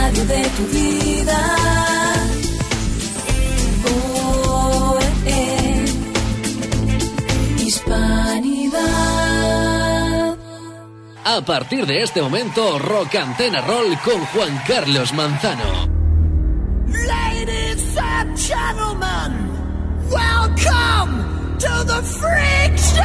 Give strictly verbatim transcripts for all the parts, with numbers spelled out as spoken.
radio de tu vida. Oh, eh, eh. Hispanidad. A partir de este momento, Rock Antena Roll con Juan Carlos Manzano. Ladies and gentlemen, welcome to the Freak Show!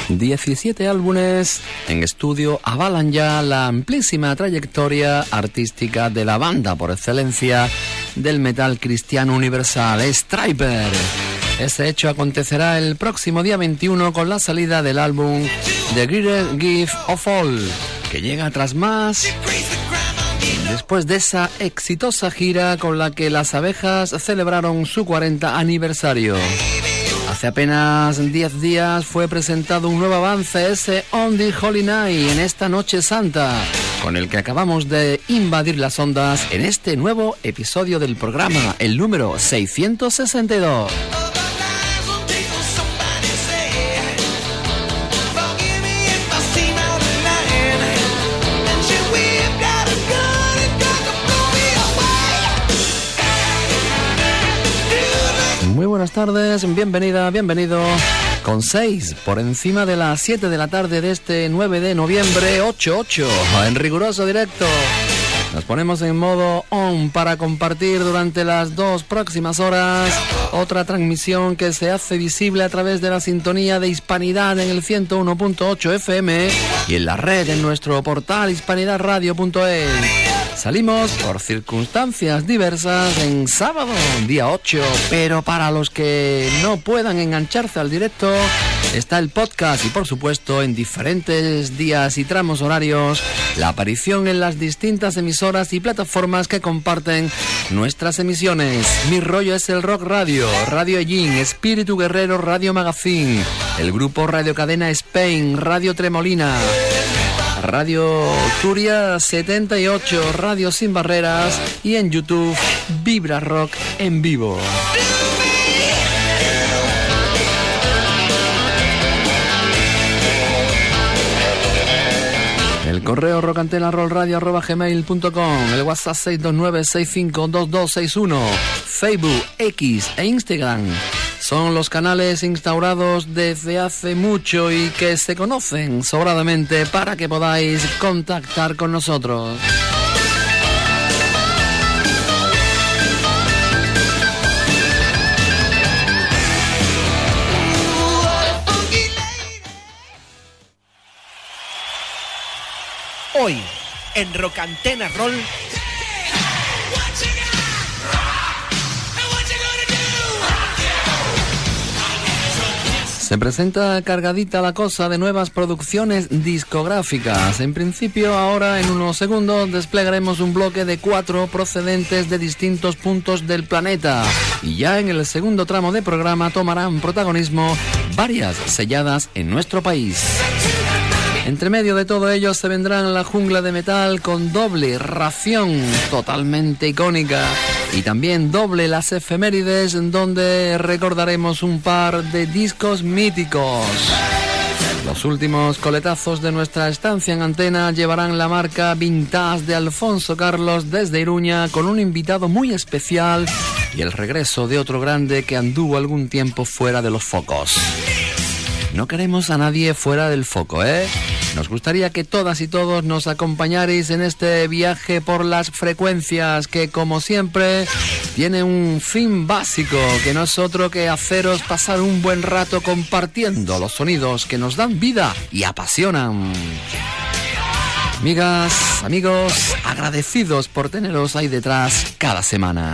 diecisiete álbumes en estudio avalan ya la amplísima trayectoria artística de la banda por excelencia del metal cristiano universal, Stryper. Ese hecho acontecerá el próximo día veintiuno con la salida del álbum The Greatest Gift of All, que llega tras más después de esa exitosa gira con la que las abejas celebraron su cuarenta aniversario. Hace apenas diez días fue presentado un nuevo avance, ese On the Holy Night, en esta Noche Santa, con el que acabamos de invadir las ondas en este nuevo episodio del programa, el número seiscientos sesenta y dos. Muy buenas tardes, bienvenida, bienvenido. Con seis por encima de las siete de la tarde de este nueve de noviembre, ocho ocho, en riguroso directo. Nos ponemos en modo on para compartir durante las dos próximas horas otra transmisión que se hace visible a través de la sintonía de Hispanidad en el ciento uno punto ocho F M y en la red en nuestro portal hispanidad radio punto es. Salimos por circunstancias diversas en sábado, día ocho, pero para los que no puedan engancharse al directo, está el podcast y por supuesto en diferentes días y tramos horarios, la aparición en las distintas emisoras y plataformas que comparten nuestras emisiones. Mi rollo es el Rock Radio, Radio Ellín, Espíritu Guerrero Radio Magazine, el grupo Radio Cadena Spain, Radio Tremolina, Radio Turia setenta y ocho, Radio Sin Barreras y en YouTube Vibra Rock en vivo. El correo rocantenarrollradio arroba gmail punto com, el WhatsApp seis dos nueve seis cinco dos dos seis uno, Facebook, X e Instagram son los canales instaurados desde hace mucho y que se conocen sobradamente para que podáis contactar con nosotros. Hoy, en Rock Antena Roll, se presenta cargadita la cosa de nuevas producciones discográficas. En principio, ahora en unos segundos desplegaremos un bloque de cuatro procedentes de distintos puntos del planeta. Y ya en el segundo tramo de programa tomarán protagonismo varias selladas en nuestro país. Entre medio de todo ello se vendrán la jungla de metal con doble ración totalmente icónica y también doble las efemérides donde recordaremos un par de discos míticos. Los últimos coletazos de nuestra estancia en antena llevarán la marca Vintage de Alfonso Carlos desde Iruña con un invitado muy especial y el regreso de otro grande que anduvo algún tiempo fuera de los focos. No queremos a nadie fuera del foco, ¿eh? Nos gustaría que todas y todos nos acompañarais en este viaje por las frecuencias que, como siempre, tiene un fin básico, que no es otro que haceros pasar un buen rato compartiendo los sonidos que nos dan vida y apasionan. Amigas, amigos, agradecidos por teneros ahí detrás cada semana.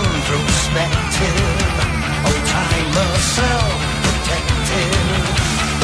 Old timer, self-protective.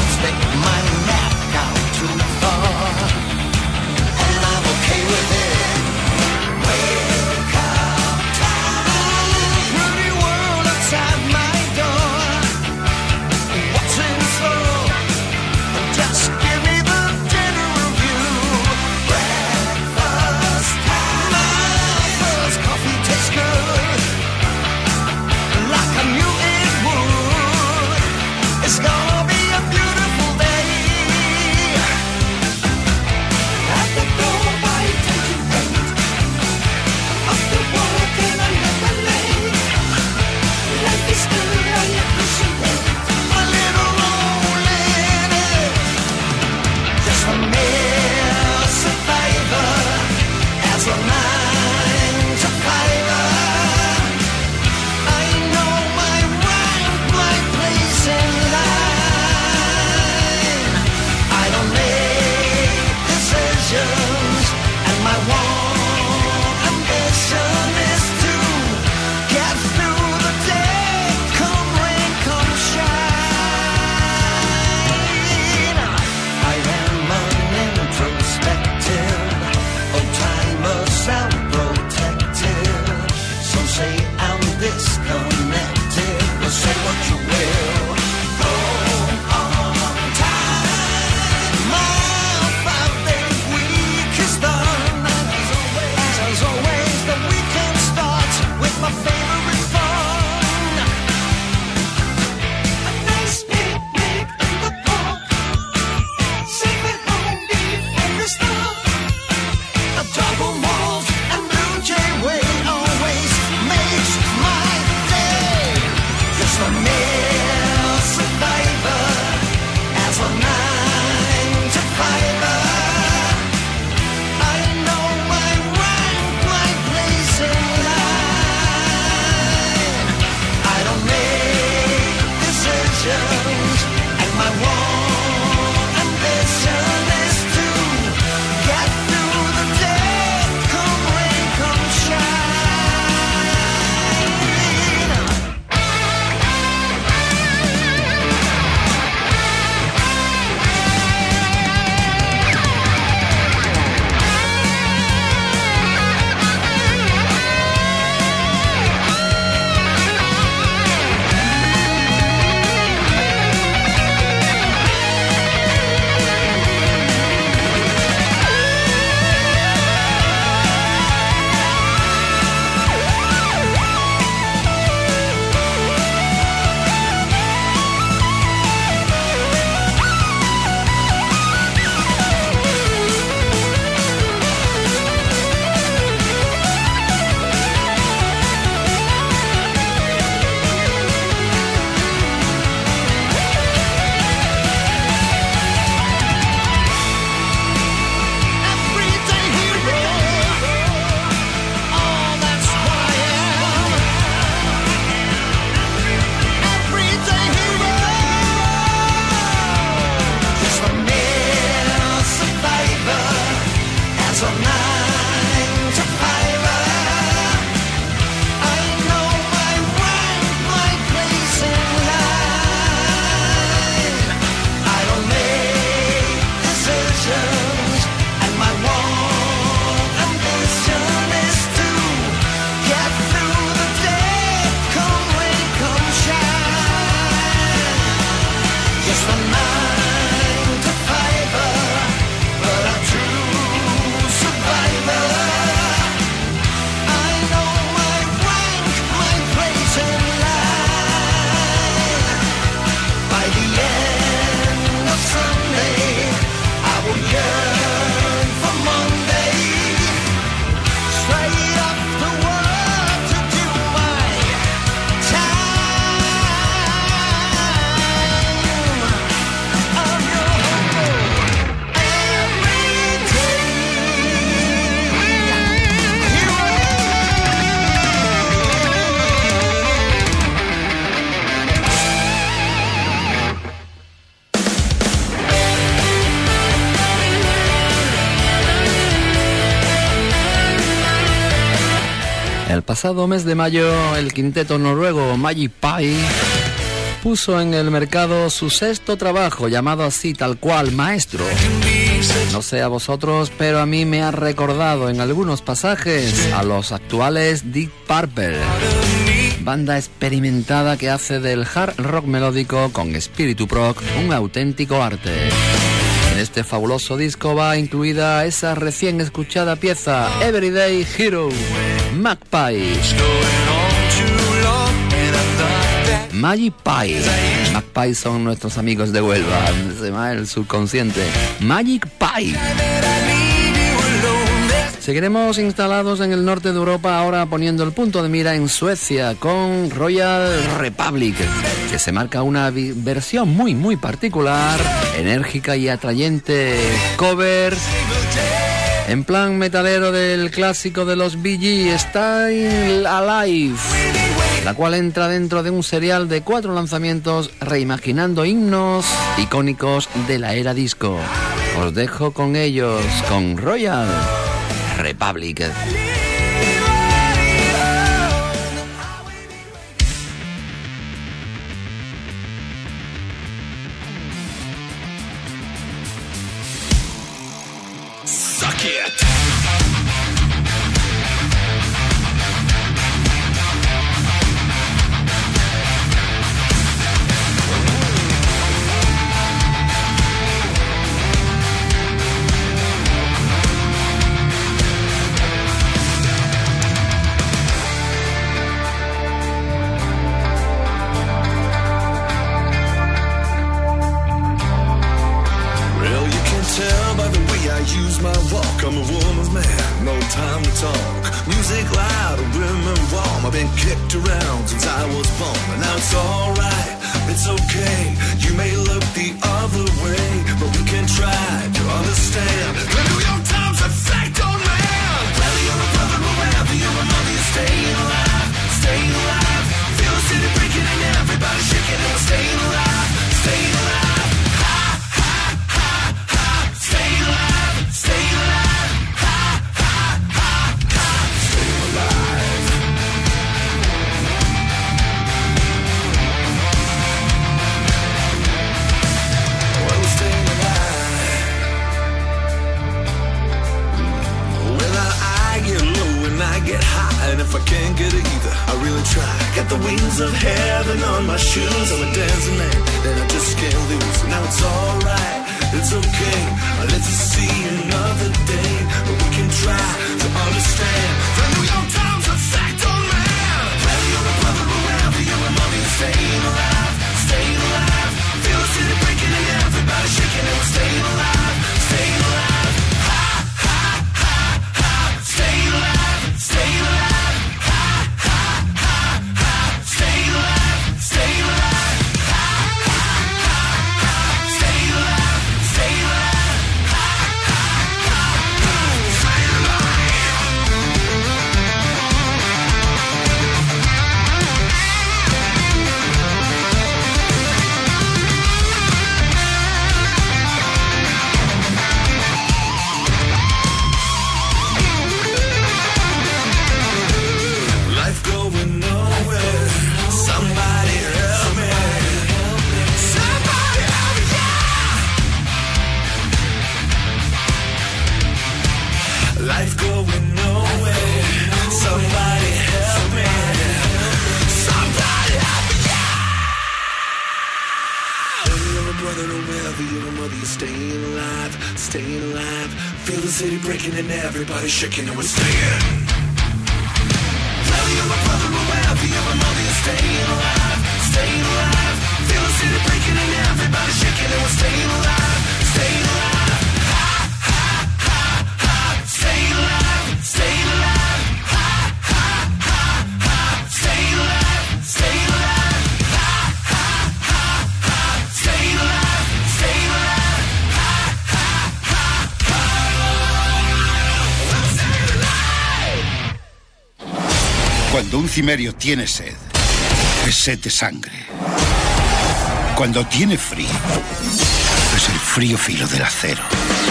El pasado mes de mayo, el quinteto noruego Magic Pie puso en el mercado su sexto trabajo, llamado así tal cual, Maestro. No sé a vosotros, pero a mí me ha recordado en algunos pasajes a los actuales Deep Purple, banda experimentada que hace del hard rock melódico con espíritu rock un auténtico arte. En este fabuloso disco va incluida esa recién escuchada pieza, Everyday Hero, Magpie. Magic Pie. Magpie son nuestros amigos de Huelva, se llama el subconsciente. Magic Pie. Seguiremos instalados en el norte de Europa, ahora poniendo el punto de mira en Suecia con Royal Republic, que se marca una versión muy muy particular, enérgica y atrayente cover en plan metalero del clásico de los Bee Gees, Stay Alive, la cual entra dentro de un serial de cuatro lanzamientos reimaginando himnos icónicos de la era disco. Os dejo con ellos, con Royal Republic. Suck it. I'm a woman's man, no time to talk. Music loud, women warm. I've been kicked around since I was born, but now it's alright, it's okay. You may look the other way, but we can try to understand. The New York Times effect on man. Whether you're a brother or wherever you're a mother, you're staying alive, staying alive. Feel the city breaking and everybody shaking, and we're staying alive, staying alive. Ha, ha, ha, ha, staying alive, staying alive. Get high, and if I can't get it either, I really try. Got the wings of heaven on my shoes. I'm a dancing man, and I just can't lose. Now it's alright, it's okay. Let's just see another day, but we can try to understand the New York Times effect on man. Whether you're a brother or wherever you're a mother, you're staying alive, staying alive. Feel the city breaking and everybody shaking, and we're staying alive, staying alive. Ha, ha, ha, ha, staying alive. Stay alive, ha, ha, ha, ha. Stay alive, stay alive, ha, ha, ha, ha. Stay alive, stay alive, ha, ha, ha, ha. melody of staying alive, staying alive. Feel the city breaking and everybody shaking and we're staying. Whether you're a brother or wherever you're, a melody of staying alive, staying alive. Feel the city breaking and everybody shaking and we're staying alive, staying alive. Ha, ha, ha, ha. Staying alive, staying alive. Ha, ha, ha, ha. Staying alive, staying alive. Ha, ha, ha, ha. Staying alive, staying alive. Ha, ha, ha, ha. I'm staying alive. Cuando un cimerio tiene sed, es sed de sangre. Cuando tiene frío, es el frío filo del acero.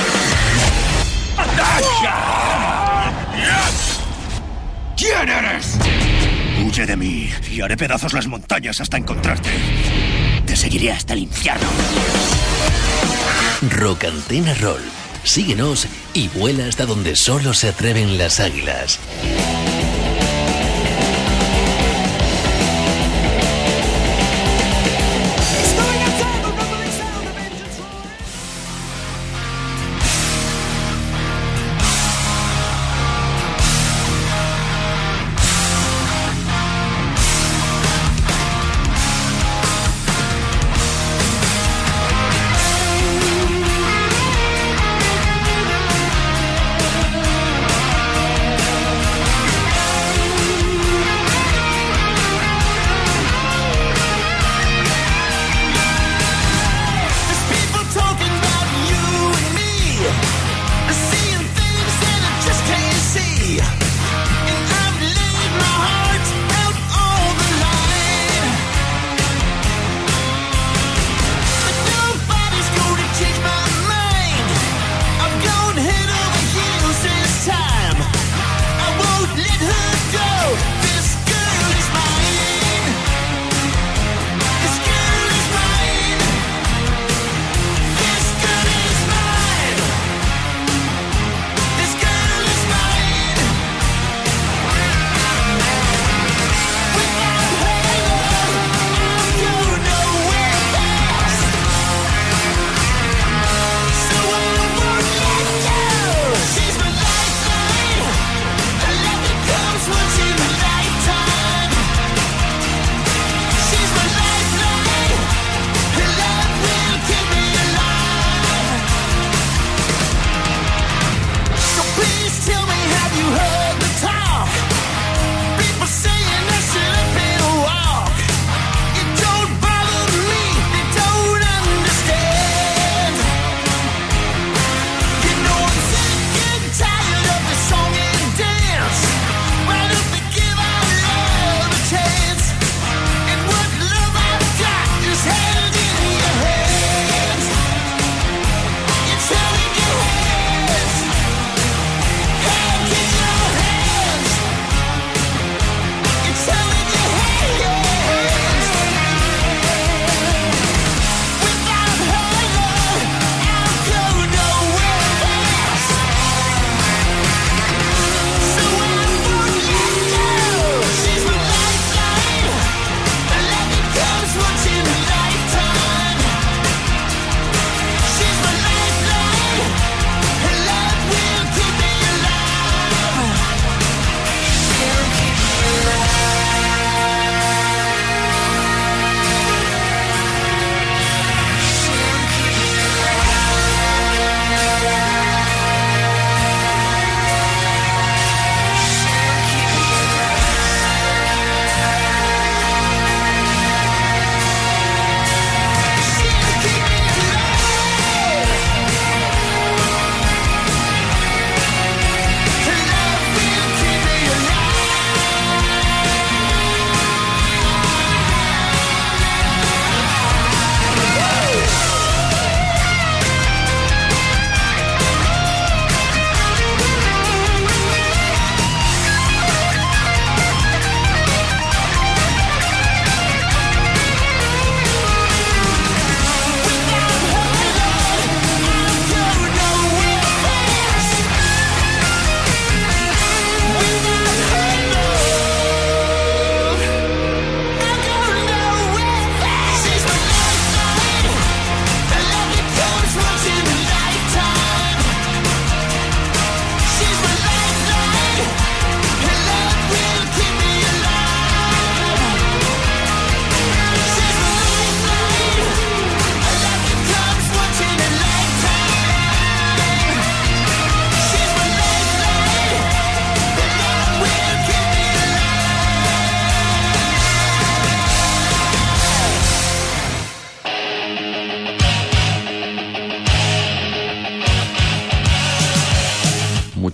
¿Quién eres? Huye de mí y haré pedazos las montañas hasta encontrarte. Te seguiré hasta el infierno. Rock Antena Roll. Síguenos y vuela hasta donde solo se atreven las águilas.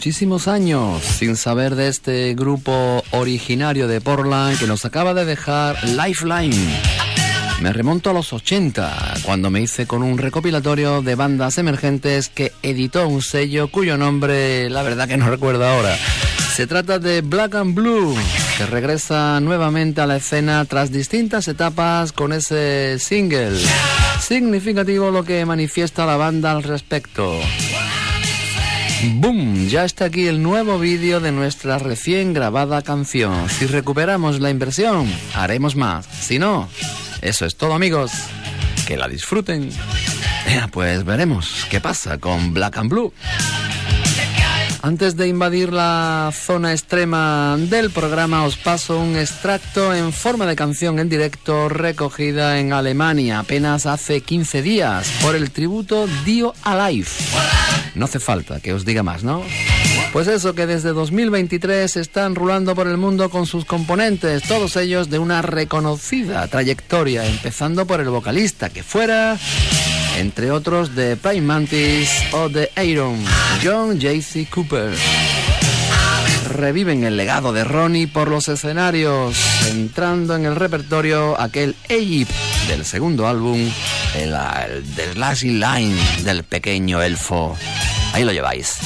muchísimos años sin saber de este grupo originario de Portland que nos acaba de dejar Lifeline. Me remonto a los ochenta, cuando me hice con un recopilatorio de bandas emergentes que editó un sello cuyo nombre, la verdad que no recuerdo ahora. Se trata de Black and Blue, que regresa nuevamente a la escena tras distintas etapas con ese single. Significativo lo que manifiesta la banda al respecto. ¡Boom! Ya está aquí el nuevo vídeo de nuestra recién grabada canción. Si recuperamos la inversión, haremos más. Si no... Eso es todo, amigos. Que la disfruten. Ya, pues veremos qué pasa con Black and Blue. Antes de invadir la zona extrema del programa, os paso un extracto en forma de canción en directo recogida en Alemania apenas hace quince días por el tributo Dio Alive. No hace falta que os diga más, ¿no? Pues eso, que desde dos mil veintitrés están rulando por el mundo con sus componentes, todos ellos de una reconocida trayectoria, empezando por el vocalista, que fuera, entre otros, de Praying Mantis o de Iron, John J C Cooper. Reviven el legado de Ronnie por los escenarios, entrando en el repertorio aquel Egypt del segundo álbum, el, el The Last Line del pequeño elfo. Ahí lo lleváis.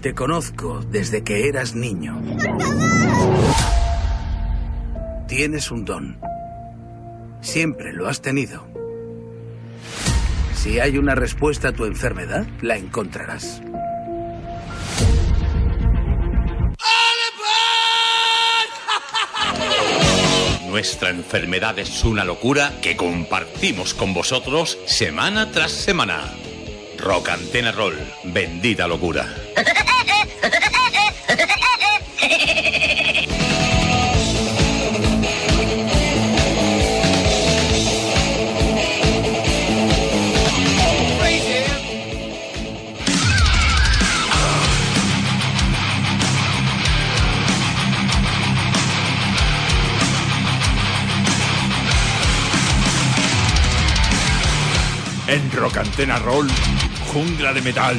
Te conozco desde que eras niño. Tienes un don. Siempre lo has tenido. Si hay una respuesta a tu enfermedad, la encontrarás. Nuestra enfermedad es una locura que compartimos con vosotros semana tras semana. Rock Antena Roll, bendita locura. En Rock Antena Roll, jungla de metal.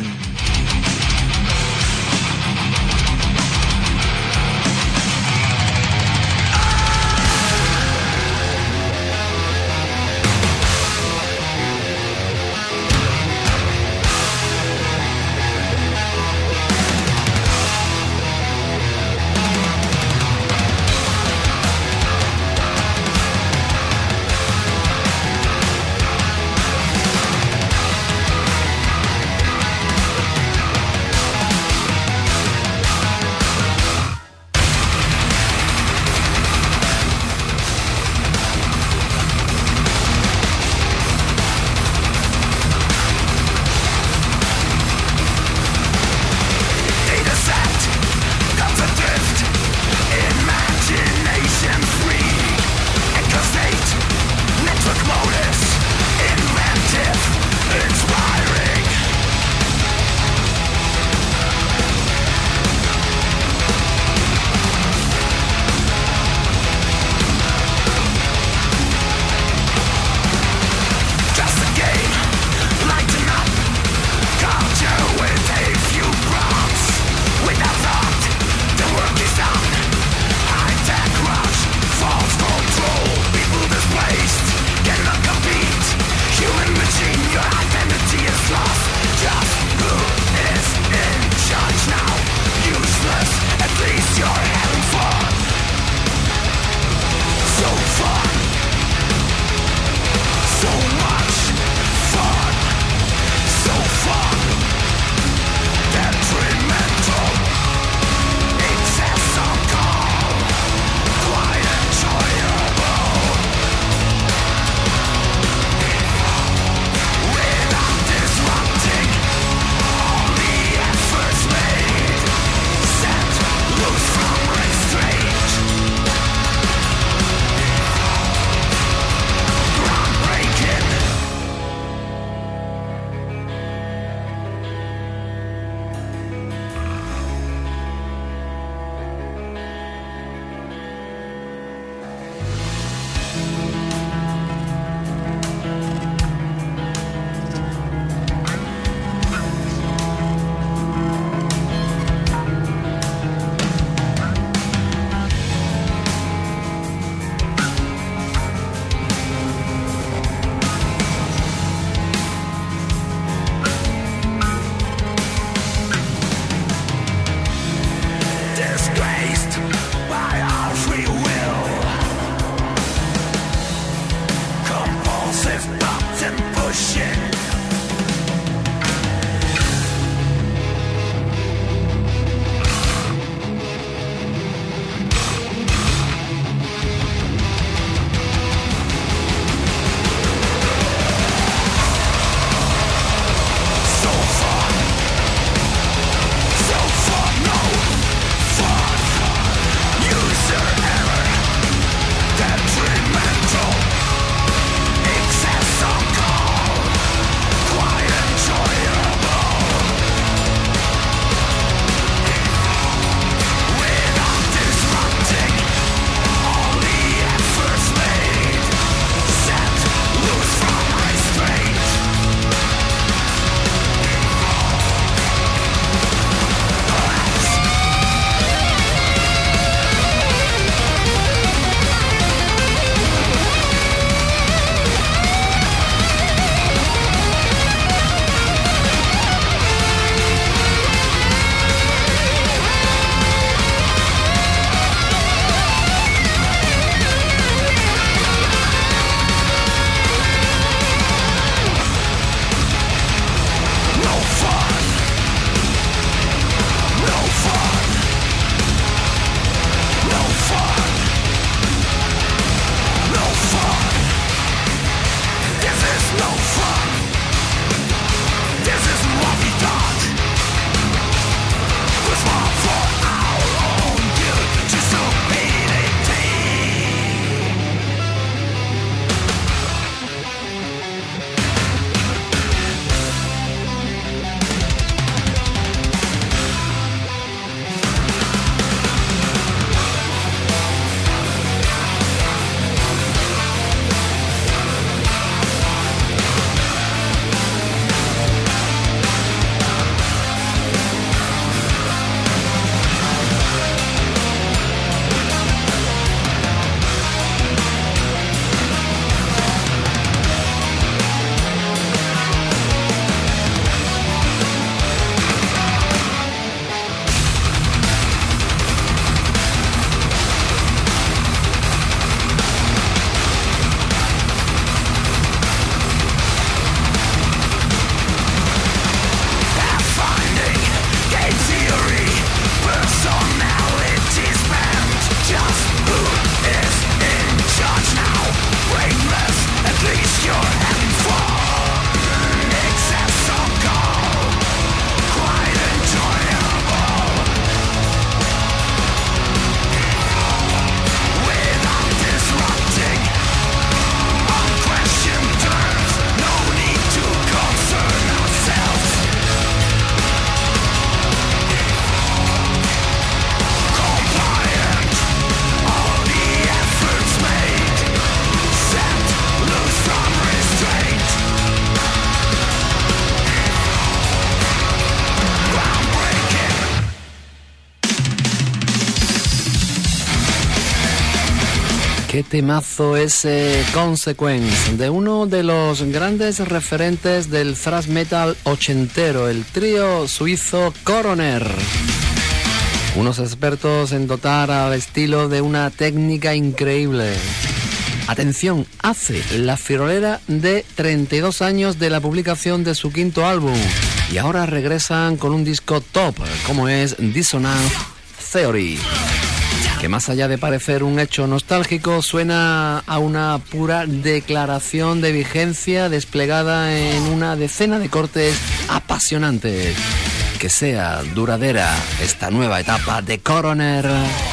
Qué temazo ese Consequence, de uno de los grandes referentes del thrash metal ochentero, el trío suizo Coroner. Unos expertos en dotar al estilo de una técnica increíble. Atención, hace la friolera de treinta y dos años de la publicación de su quinto álbum y ahora regresan con un disco top, como es Dissonance Theory, que más allá de parecer un hecho nostálgico, suena a una pura declaración de vigencia desplegada en una decena de cortes apasionantes. Que sea duradera esta nueva etapa de Coroner.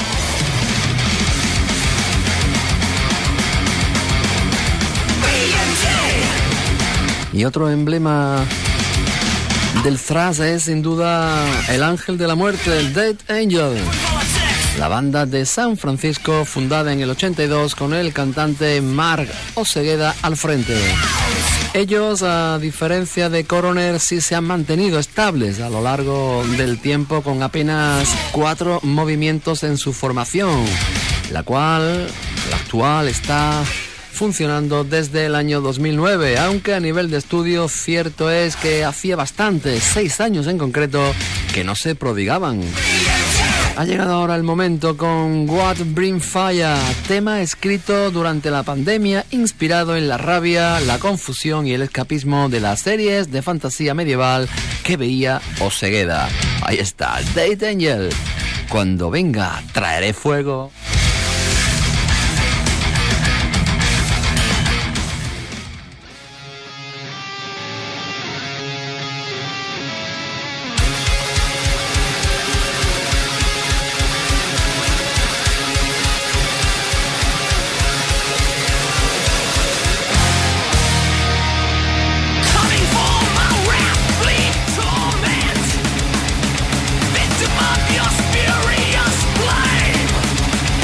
Y otro emblema del thrash es sin duda el Ángel de la Muerte, el Dead Angel. La banda de San Francisco, fundada en el ochenta y dos con el cantante Mark Osegueda al frente. Ellos, a diferencia de Coroner, sí se han mantenido estables a lo largo del tiempo con apenas cuatro movimientos en su formación, la cual, la actual, está funcionando desde el año dos mil nueve, aunque a nivel de estudio cierto es que hacía bastante, seis años en concreto, que no se prodigaban. Ha llegado ahora el momento con What Bring Fire, tema escrito durante la pandemia, inspirado en la rabia, la confusión y el escapismo de las series de fantasía medieval que veía Osegueda. Ahí está, Dead Angel. Cuando venga, traeré fuego. Victim of your spurious blame.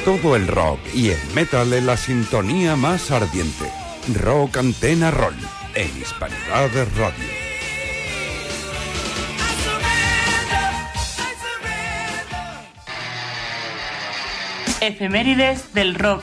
Todo el rock y el metal en la sintonía más ardiente. Rock Antena Roll, en Hispanidad Radio. Efemérides del rock.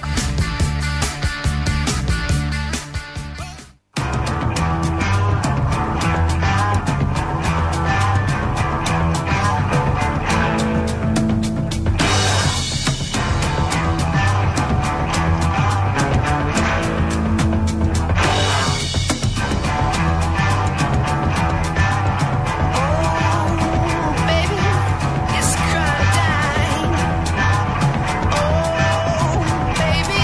Baby,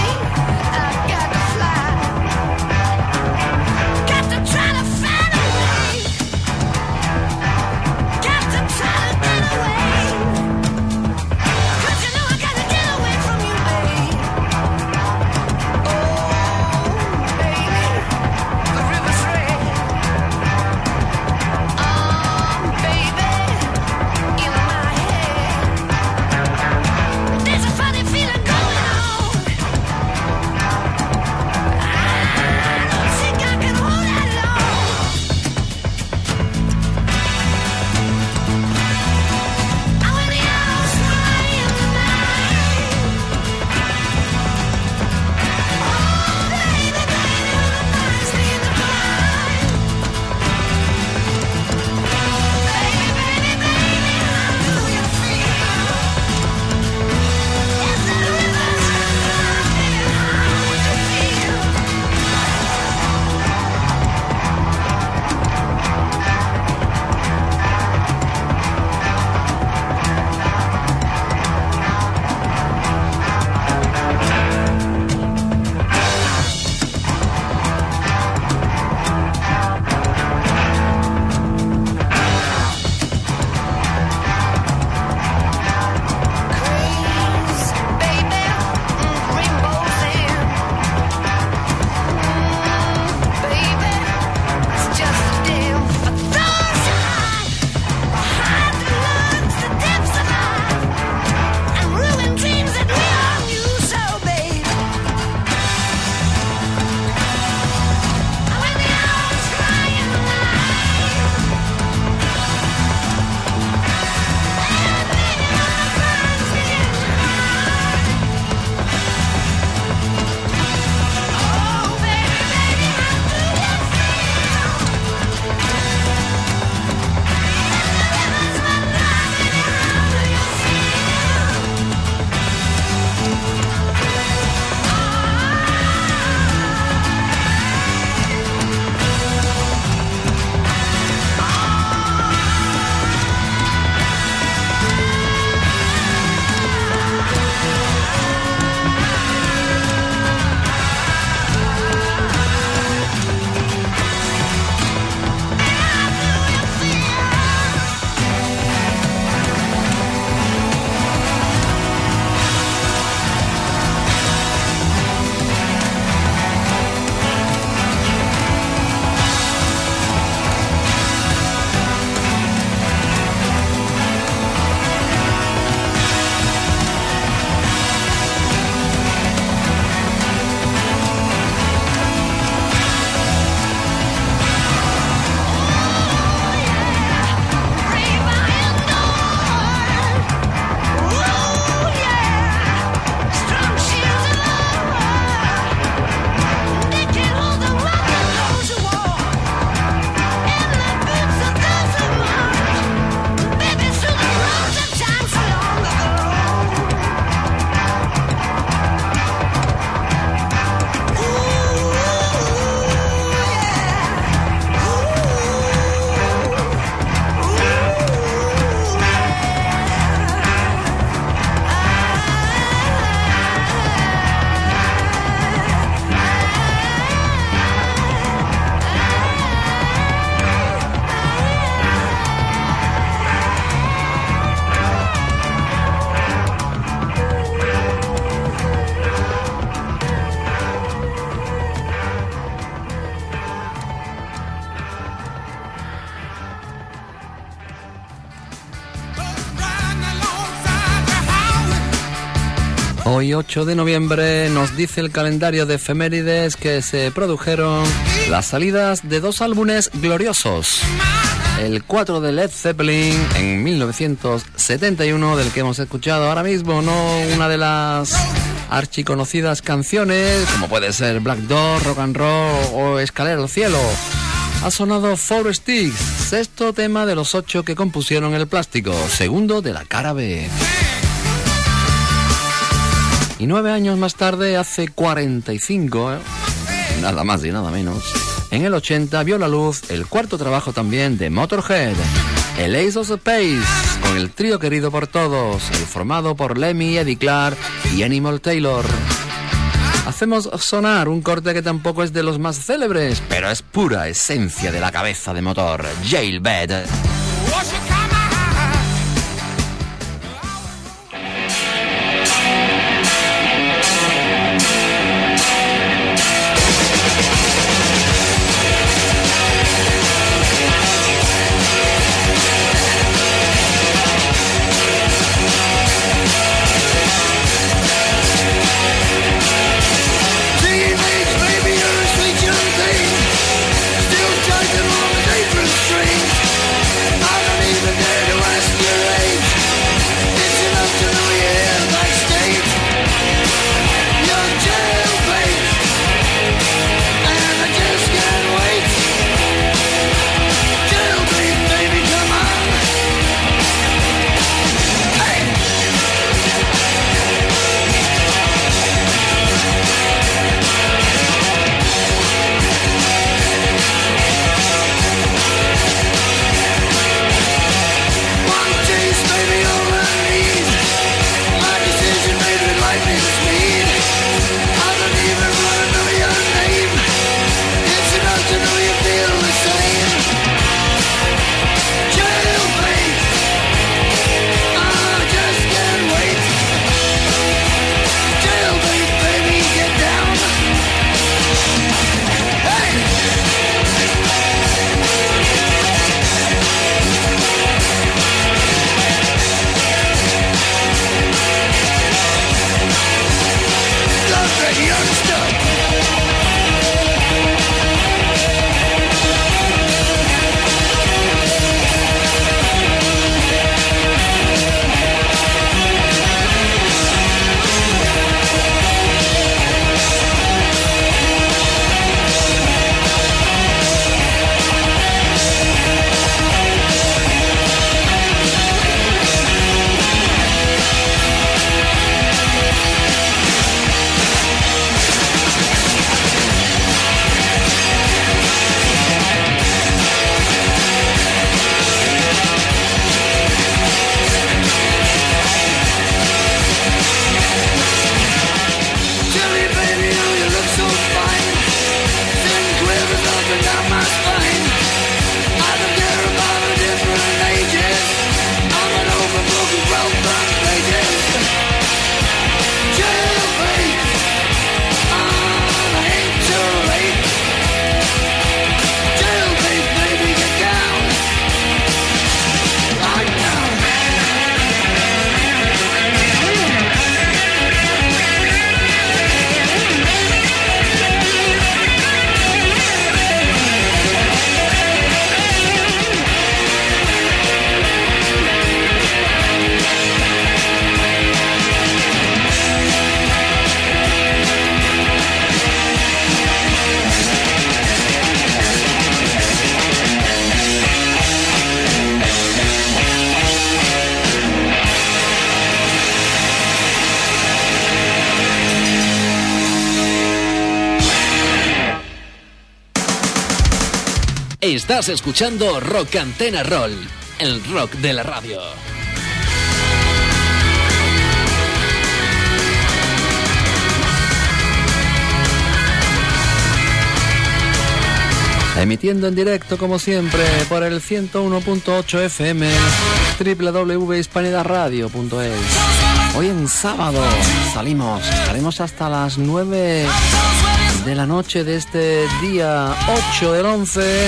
Hoy ocho de noviembre nos dice el calendario de efemérides que se produjeron las salidas de dos álbumes gloriosos. El cuatro de Led Zeppelin en mil novecientos setenta y uno, del que hemos escuchado ahora mismo, no una de las archiconocidas canciones, como puede ser Black Door, Rock and Roll o Escalera al Cielo. Ha sonado Four Sticks, sexto tema de los ocho que compusieron El Plástico, segundo de la cara B. Y nueve años más tarde, hace cuarenta y cinco, ¿eh? nada más y nada menos, en el ochenta vio la luz el cuarto trabajo también de Motorhead, el Ace of Space, con el trío querido por todos, el formado por Lemmy, Eddie Clark y Animal Taylor. Hacemos sonar un corte que tampoco es de los más célebres, pero es pura esencia de la cabeza de Motor, Jailbird. Estás escuchando Rock Antena Roll, el rock de la radio. Emitiendo en directo como siempre por el ciento uno punto ocho F M, doble u doble u doble u punto hispanidad radio punto es. Hoy en sábado salimos, salimos hasta las nueve de la noche de este día ocho del once.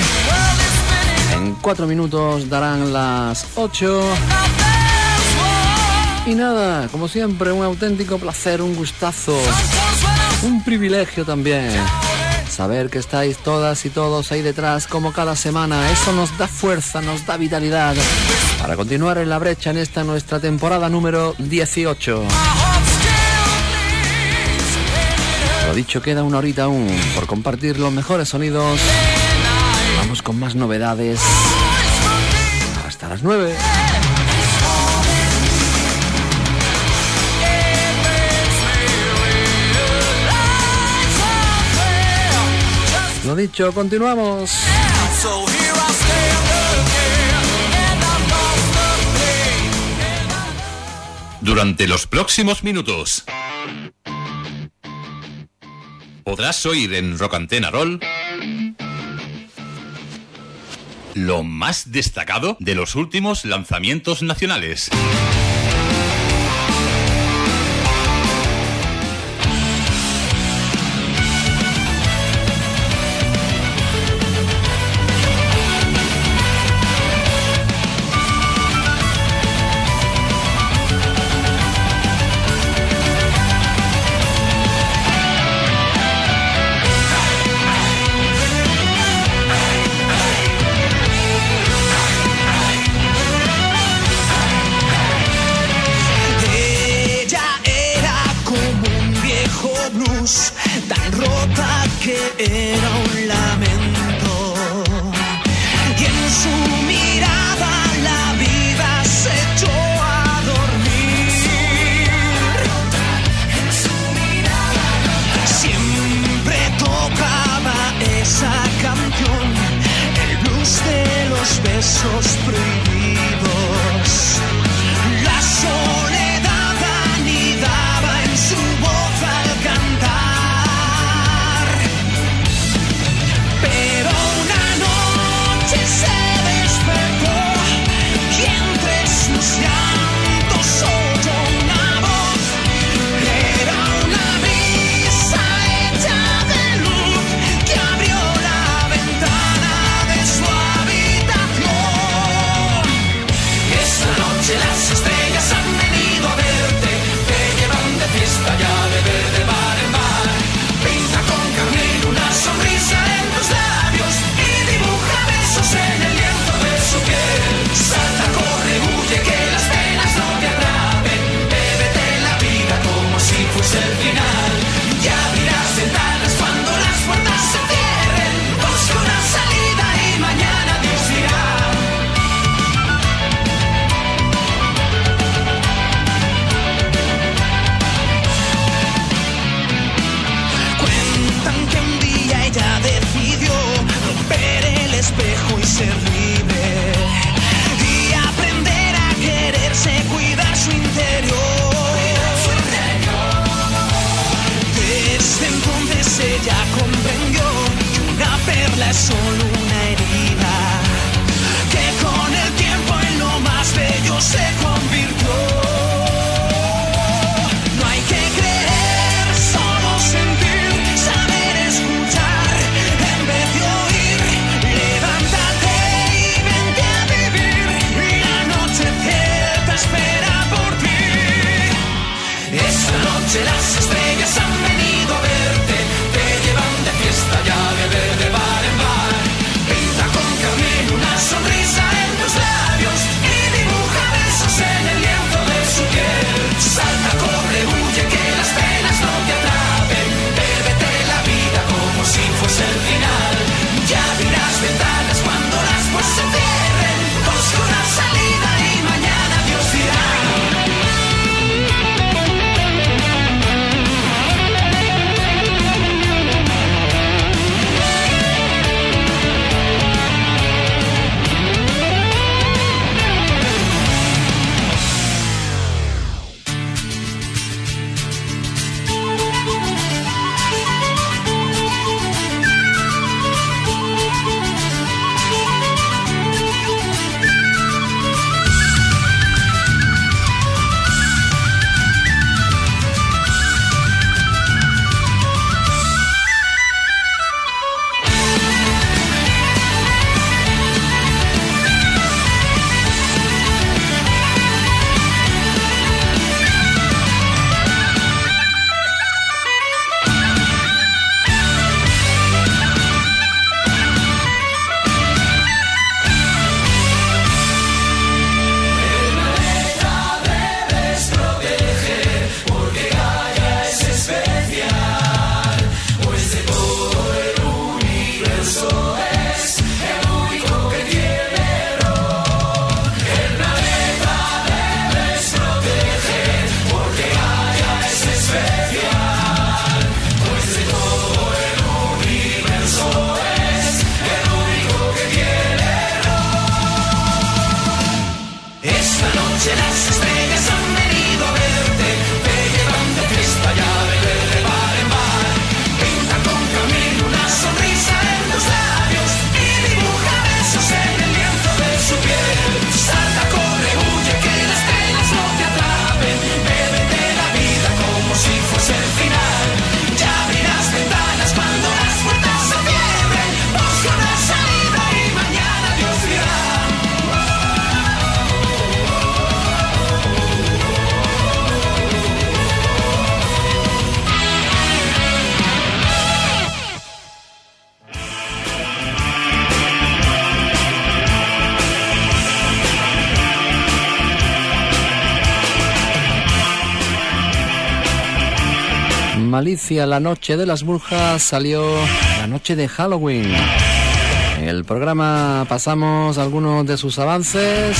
En cuatro minutos darán las ocho. Y nada, como siempre, un auténtico placer, un gustazo, un privilegio también. Saber que estáis todas y todos ahí detrás como cada semana, eso nos da fuerza, nos da vitalidad para continuar en la brecha en esta nuestra temporada número dieciocho. Lo dicho, queda una horita aún por compartir los mejores sonidos. Vamos con más novedades hasta las nueve. Lo dicho, continuamos. Durante los próximos minutos podrás oír en Rock Antena Roll lo más destacado de los últimos lanzamientos nacionales. Tan rota que era un lamento, y en su mirada la vida se echó a dormir. En su mirada siempre tocaba esa canción, el blues de los besos prohibidos. La soledad anidaba en su voz al cantar. Ser libre y aprender a quererse, cuidar su interior. Desde entonces ella comprendió que una perla es solo una herida, que con el tiempo en lo más bello se convirtió. No hay que creer, solo sentir, saber escuchar en vez de oír. Levántate. Espera por ti. Esta noche las estrellas han venido a verte, te llevan de fiesta ya de beber de bar en bar. Malicia, la noche de las brujas, salió la noche de Halloween. En el programa pasamos algunos de sus avances.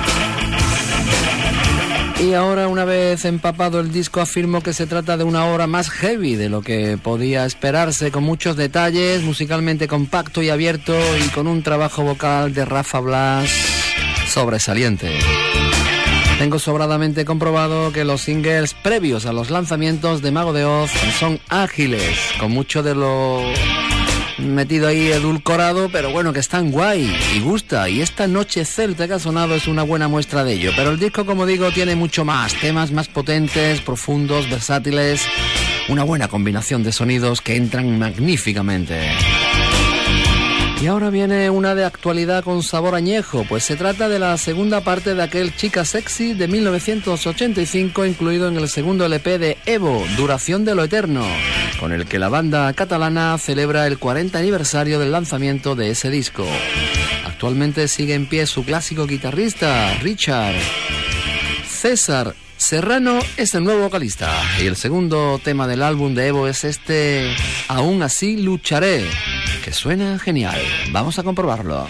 Y ahora, una vez empapado el disco, afirmo que se trata de una obra más heavy de lo que podía esperarse, con muchos detalles, musicalmente compacto y abierto, y con un trabajo vocal de Rafa Blas sobresaliente. Tengo sobradamente comprobado que los singles previos a los lanzamientos de Mago de Oz son ágiles, con mucho de lo metido ahí edulcorado, pero bueno, que están guay y gusta, y esta noche celta que ha sonado es una buena muestra de ello. Pero el disco, como digo, tiene mucho más, temas más potentes, profundos, versátiles, una buena combinación de sonidos que entran magníficamente. Y ahora viene una de actualidad con sabor añejo, pues se trata de la segunda parte de aquel Chica Sexy de mil novecientos ochenta y cinco, incluido en el segundo L P de Evo, Duración de lo Eterno, con el que la banda catalana celebra el cuarenta aniversario del lanzamiento de ese disco. Actualmente sigue en pie su clásico guitarrista, Richard. César Serrano es el nuevo vocalista, y el segundo tema del álbum de Evo es este Aún así lucharé, que suena genial. Vamos a comprobarlo.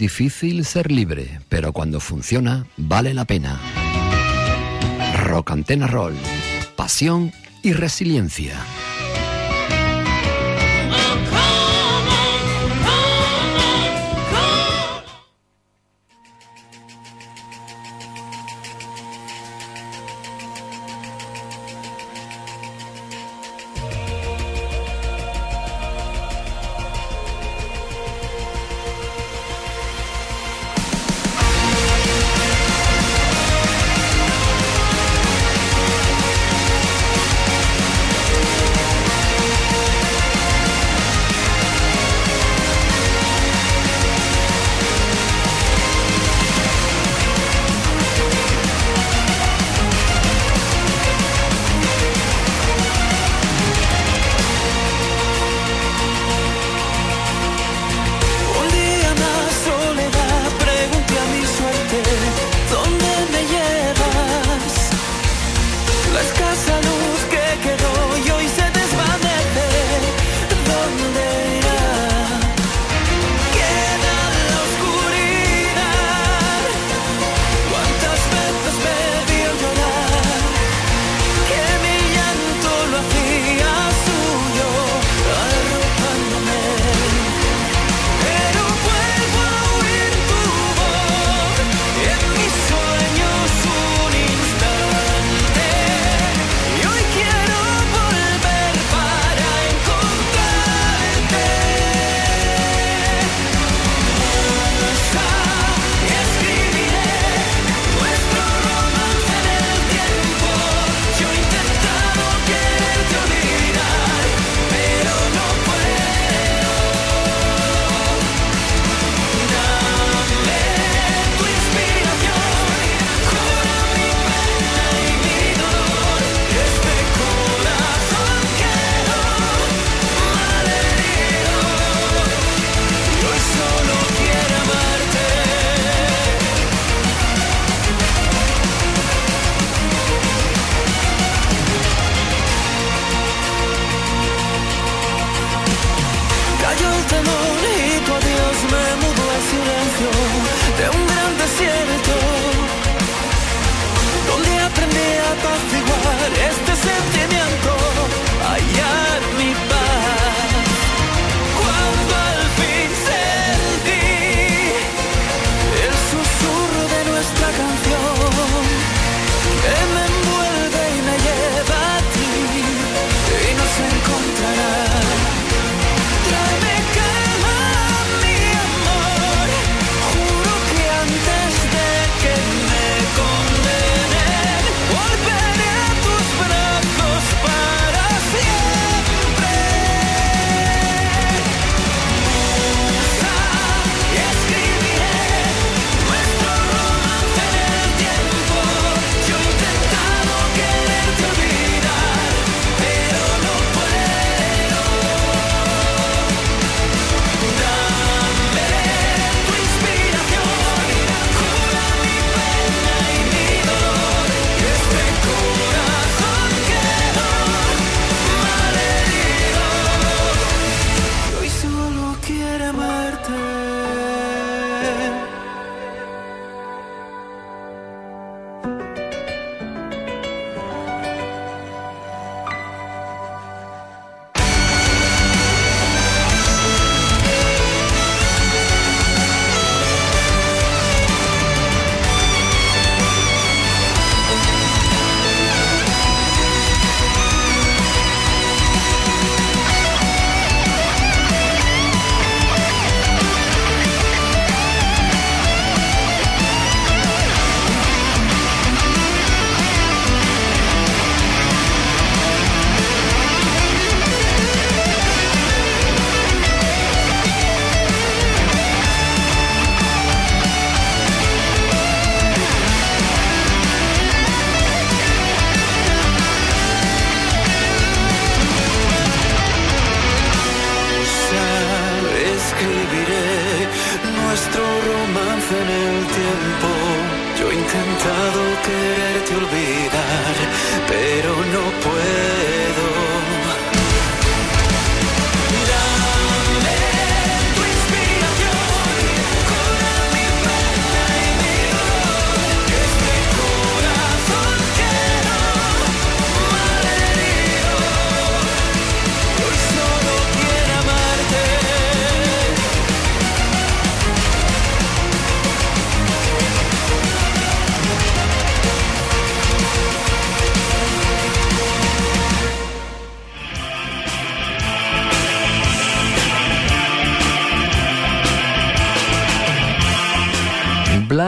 difícil ser libre, pero cuando funciona, vale la pena. Rock Antena Roll. Pasión y resiliencia.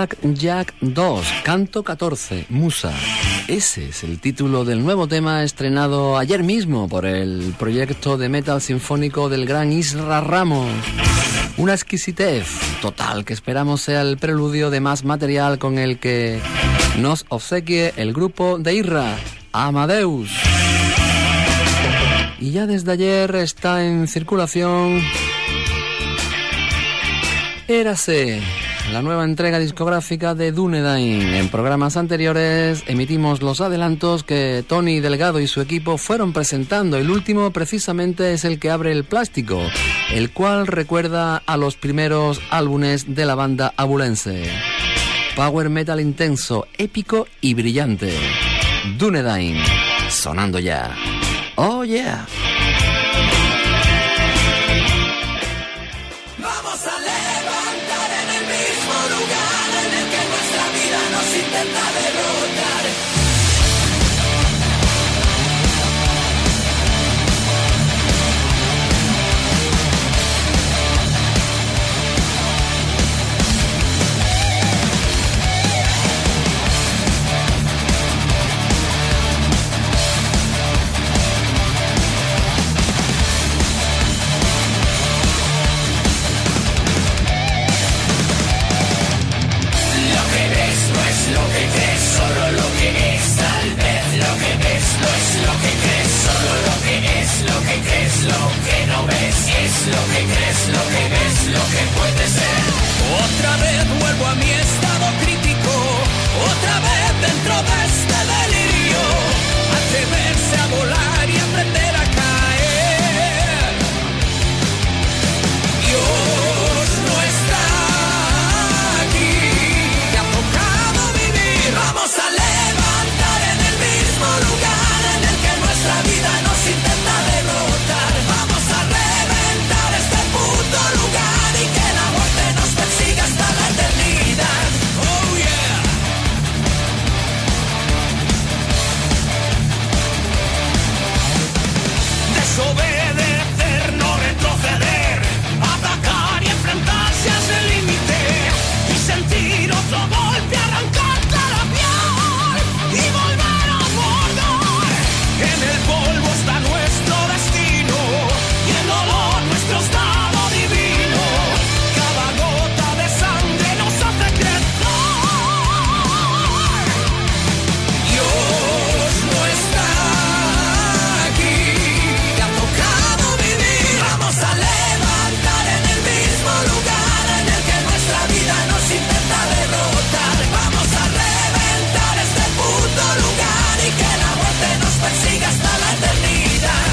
Black Jack dos, Canto catorce, Musa. Ese es el título del nuevo tema estrenado ayer mismo por el proyecto de metal sinfónico del gran Isra Ramos. Una exquisitez total que esperamos sea el preludio de más material con el que nos obsequie el grupo de Isra, Amadeus. Y ya desde ayer está en circulación Érase, la nueva entrega discográfica de Dunedain. En programas anteriores emitimos los adelantos que Tony Delgado y su equipo fueron presentando. El último precisamente es el que abre el plástico, el cual recuerda a los primeros álbumes de la banda abulense. Power metal intenso, épico y brillante. Dunedain, sonando ya. Oh yeah. Vamos a levantar en el mismo lugar en el que nuestra vida nos intenta derrotar. Lo que crees, lo que ves, lo que puede ser. Otra vez vuelvo a mi estado crítico, otra vez dentro de este delirio. Atreverse a volar y aprender a caer. Dios no está aquí, te ha tocado vivir. Vamos a levantar en el mismo lugar en el que nuestra vida nos intenta derrotar. Vamos a reventar este puto lugar y que la muerte nos persiga hasta la eternidad. Oh yeah. Desobedecer, no retroceder, atacar y enfrentarse a ese límite y sentir otro golpe, arrancarte la piel y volver a bordar. En el polvo está nuestro destino y el dolor nuestro estado divino. Cada gota de sangre nos hace crecer. Dios no está aquí, te ha tocado vivir. Vamos a levantar en el mismo lugar en el que nuestra vida nos intenta derrotar. Vamos a reventar este puto lugar y que la muerte nos persiga hasta la eternidad.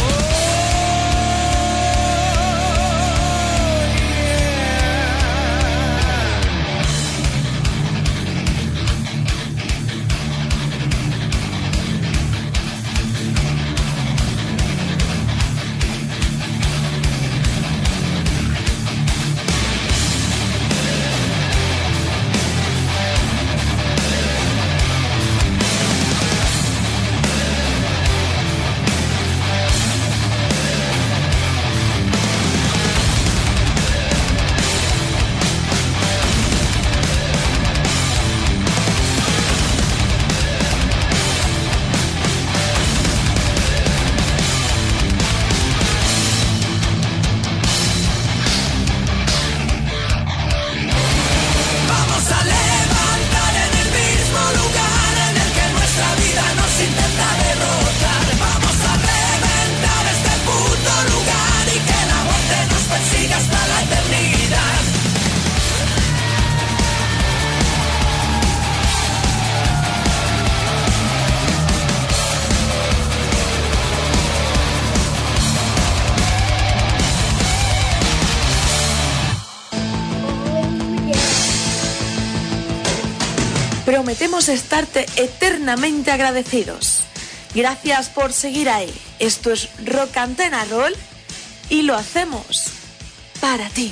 Vamos a levantar en el mismo lugar en el que nuestra vida nos intenta derrotar. Vamos a reventar este puto lugar y que la muerte nos persiga hasta la eternidad. Prometemos estarte eternamente agradecidos. Gracias por seguir ahí. Esto es Rock Antena Roll y lo hacemos para ti.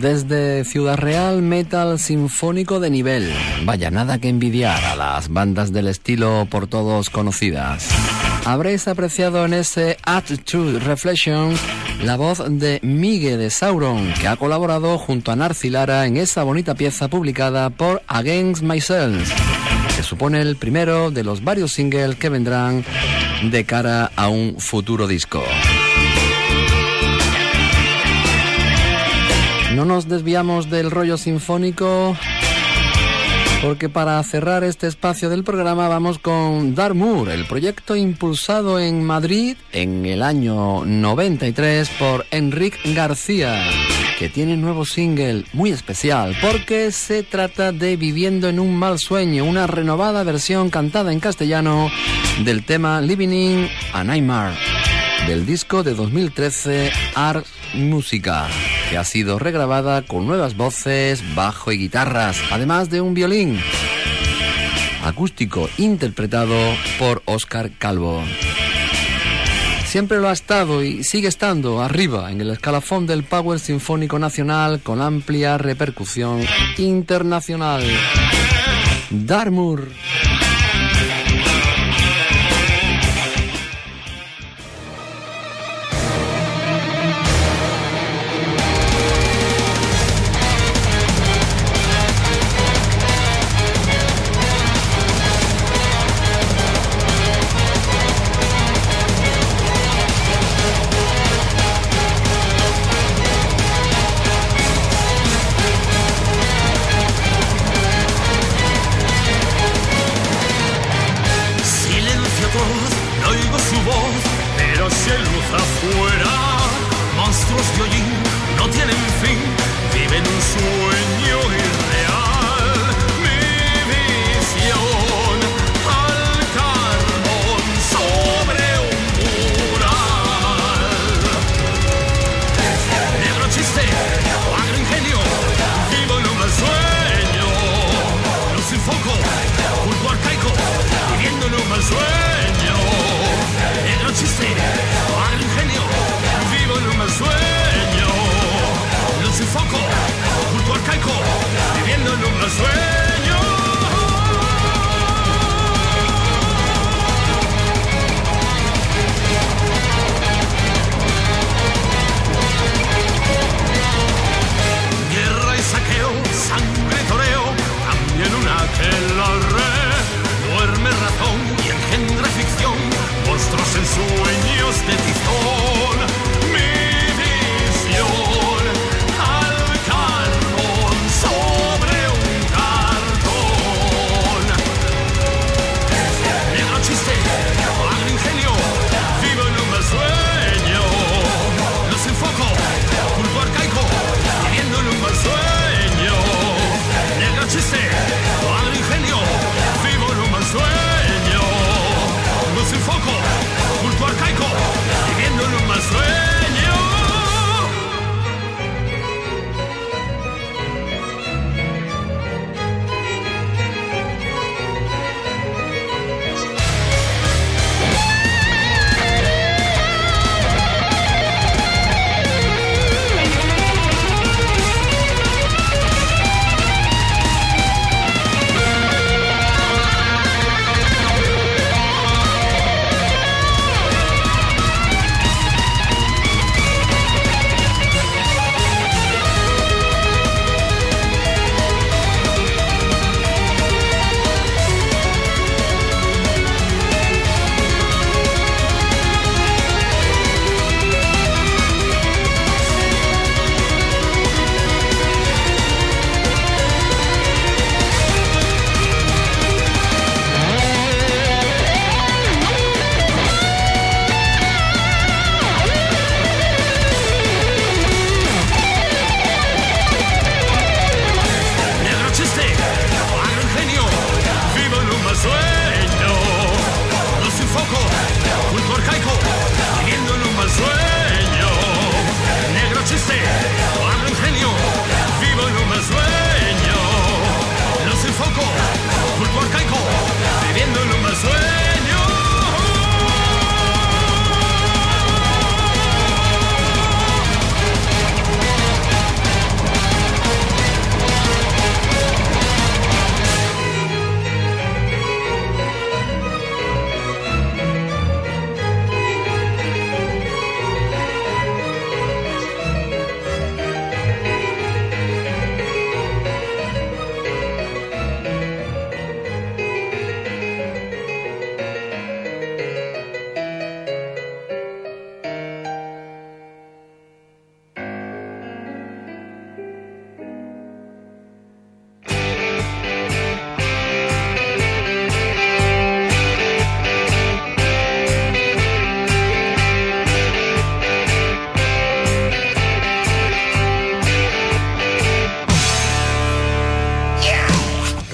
Desde Ciudad Real, metal sinfónico de nivel. Vaya, nada que envidiar a las bandas del estilo por todos conocidas. Habréis apreciado en ese Attitude Reflections la voz de Migue de Sauron, que ha colaborado junto a Narci Lara en esa bonita pieza publicada por Against Myself, que supone el primero de los varios singles que vendrán de cara a un futuro disco. No nos desviamos del rollo sinfónico, porque para cerrar este espacio del programa vamos con Darmoor, el proyecto impulsado en Madrid en el año noventa y tres por Enric García, que tiene nuevo single muy especial porque se trata de Viviendo en un mal sueño, una renovada versión cantada en castellano del tema Living in a Nightmare, del disco de dos mil trece Ars Música, que ha sido regrabada con nuevas voces, bajo y guitarras, además de un violín acústico interpretado por Óscar Calvo. Siempre lo ha estado y sigue estando arriba en el escalafón del Power Sinfónico Nacional, con amplia repercusión internacional. Darmoor. Sobre un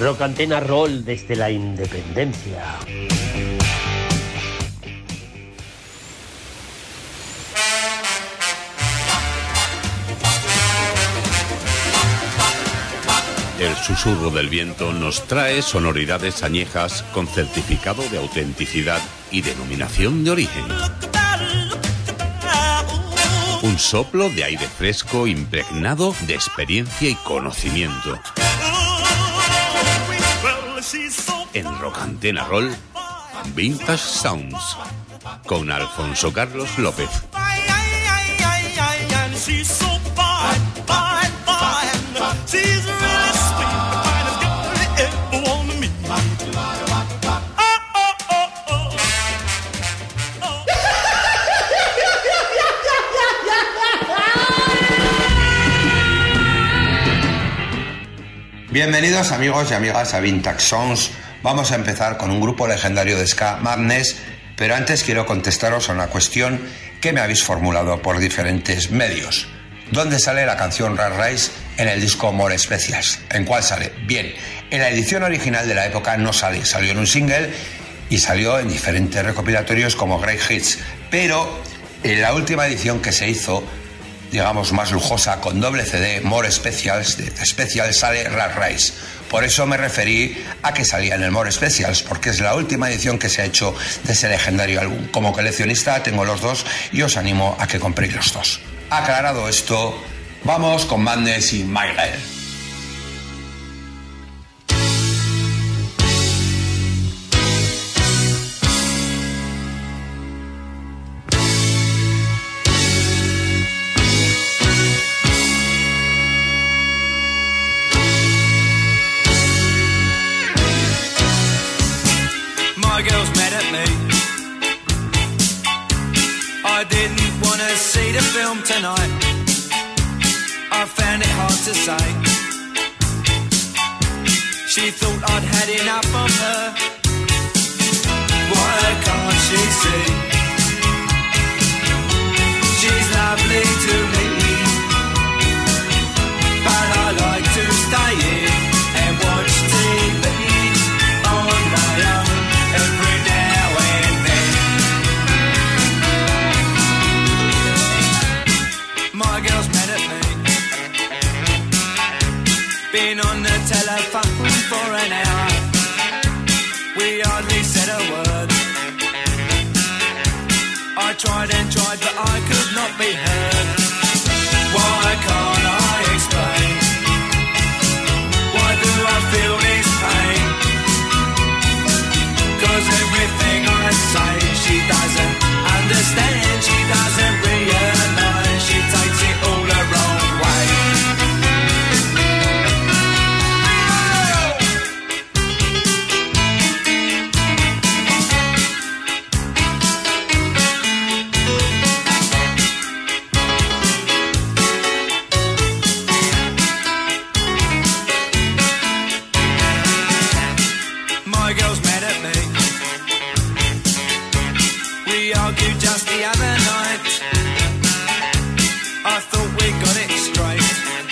Rock Antena Roll desde la independencia. El susurro del viento nos trae sonoridades añejas con certificado de autenticidad y denominación de origen. Un soplo de aire fresco impregnado de experiencia y conocimiento. En Rock Antena Roll, Vintage Sounds, con Alfonso Carlos López. Bienvenidos amigos y amigas a Vintage Sounds. Vamos a empezar con un grupo legendario de ska, Madness, pero antes quiero contestaros a una cuestión que me habéis formulado por diferentes medios. ¿Dónde sale la canción Rat Race en el disco More Specials? ¿En cuál sale? Bien, en la edición original de la época no sale, salió en un single y salió en diferentes recopilatorios como Great Hits, pero en la última edición que se hizo, digamos más lujosa, con doble C D, More Specials, de Specials sale Rat Race. Por eso me referí a que salía en el More Specials, porque es la última edición que se ha hecho de ese legendario álbum. Como coleccionista tengo los dos y os animo a que compréis los dos. Aclarado esto, vamos con Madness y My Girl. My girls mad at me. I didn't want to see the film tonight. I found it hard to say. She thought I'd had enough of her. Why can't she see? She's lovely to me, but I like to stay in and watch T V on my own every now and then. My girl's mad at me. Been on the telephone for an hour. We hardly said a word. I tried and tried but I could not be heard. Why can't I explain? Why do I feel this pain? Cause everything I say she doesn't understand. She doesn't realise. She takes it all the wrong way. My girl's mad at me. We argued just the other night. I thought we got it straight.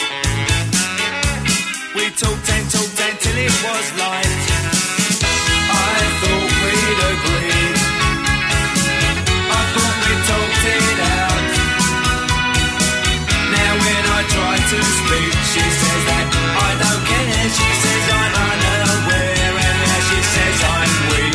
We talked and talked until it was light. I thought we'd agreed. I thought we talked it out. Now when I try to speak, she says that I don't care. She says I'm unaware, and now she says I'm weak.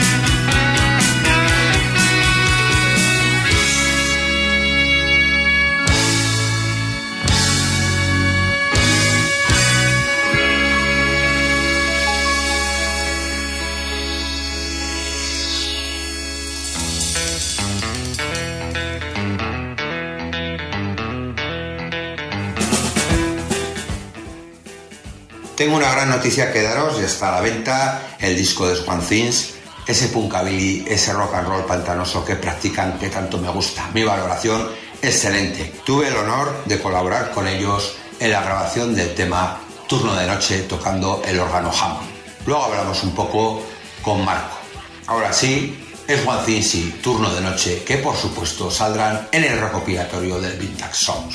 Tengo una gran noticia que daros. Ya está a la venta el disco de Swan Things, ese punkabilly, ese rock and roll pantanoso que practican, que tanto me gusta. Mi valoración, excelente. Tuve el honor de colaborar con ellos en la grabación del tema Turno de Noche, tocando el órgano Hammond. Luego hablamos un poco con Marco. Ahora sí, Swan Things y Turno de Noche, que por supuesto saldrán en el recopilatorio del Vintage Sounds.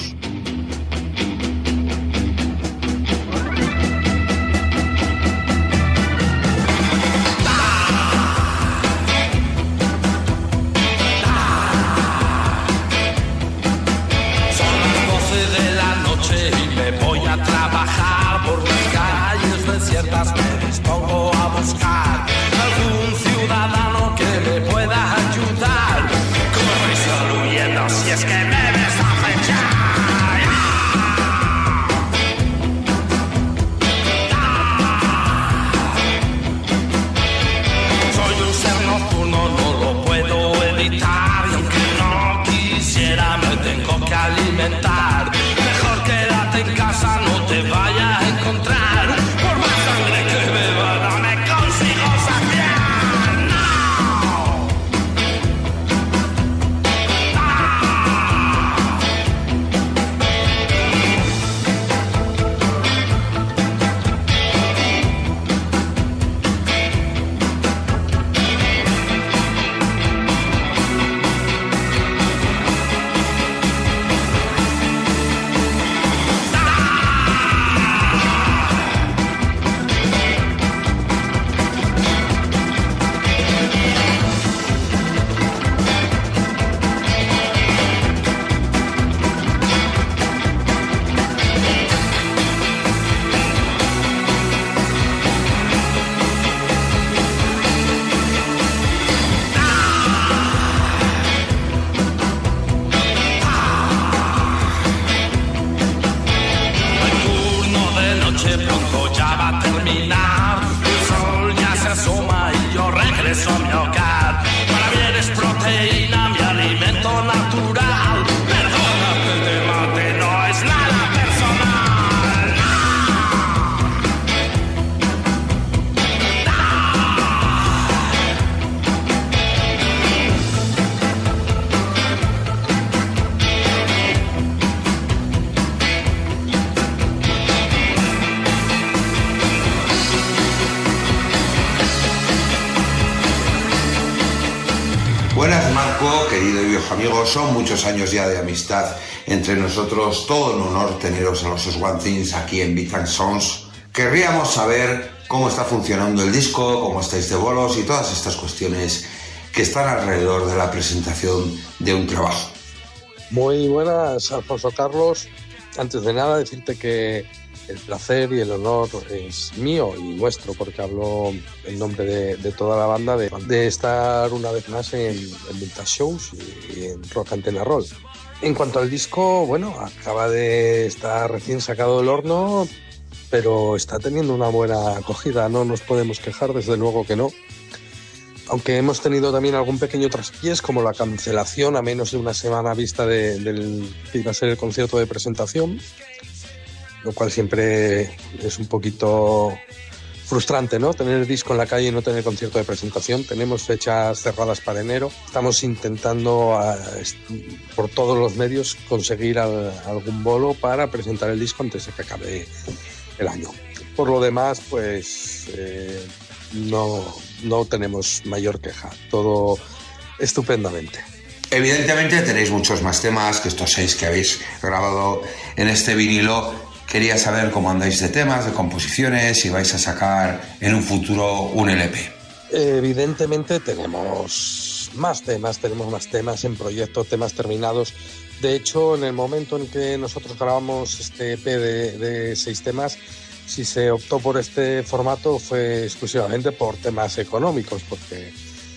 Marco, querido y viejo amigo, son muchos años ya de amistad entre nosotros. Todo un honor teneros a los Swan Things aquí en Beat and Sounds. Querríamos saber cómo está funcionando el disco, cómo estáis de bolos y todas estas cuestiones que están alrededor de la presentación de un trabajo. Muy buenas, Alfonso Carlos. Antes de nada, decirte que el placer y el honor es mío y nuestro, porque hablo en nombre de, de toda la banda, de, de estar una vez más en, en Vintage Shows y en Rock Antena Roll. En cuanto al disco, bueno, acaba de estar recién sacado del horno, pero está teniendo una buena acogida, no nos podemos quejar, desde luego que no. Aunque hemos tenido también algún pequeño traspiés, como la cancelación a menos de una semana vista de, del que iba a ser el concierto de presentación, lo cual siempre es un poquito frustrante, ¿no? Tener el disco en la calle y no tener concierto de presentación. Tenemos fechas cerradas para enero. Estamos intentando a, por todos los medios conseguir al, algún bolo para presentar el disco antes de que acabe el año. Por lo demás, pues eh, no, no tenemos mayor queja. Todo estupendamente. Evidentemente tenéis muchos más temas que estos seis que habéis grabado en este vinilo. Quería saber cómo andáis de temas, de composiciones, si vais a sacar en un futuro un L P. Evidentemente tenemos más temas, tenemos más temas en proyecto, temas terminados. De hecho, en el momento en que nosotros grabamos este E P de, de seis temas, si se optó por este formato fue exclusivamente por temas económicos, porque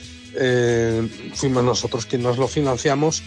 eh, fuimos nosotros quienes nos lo financiamos,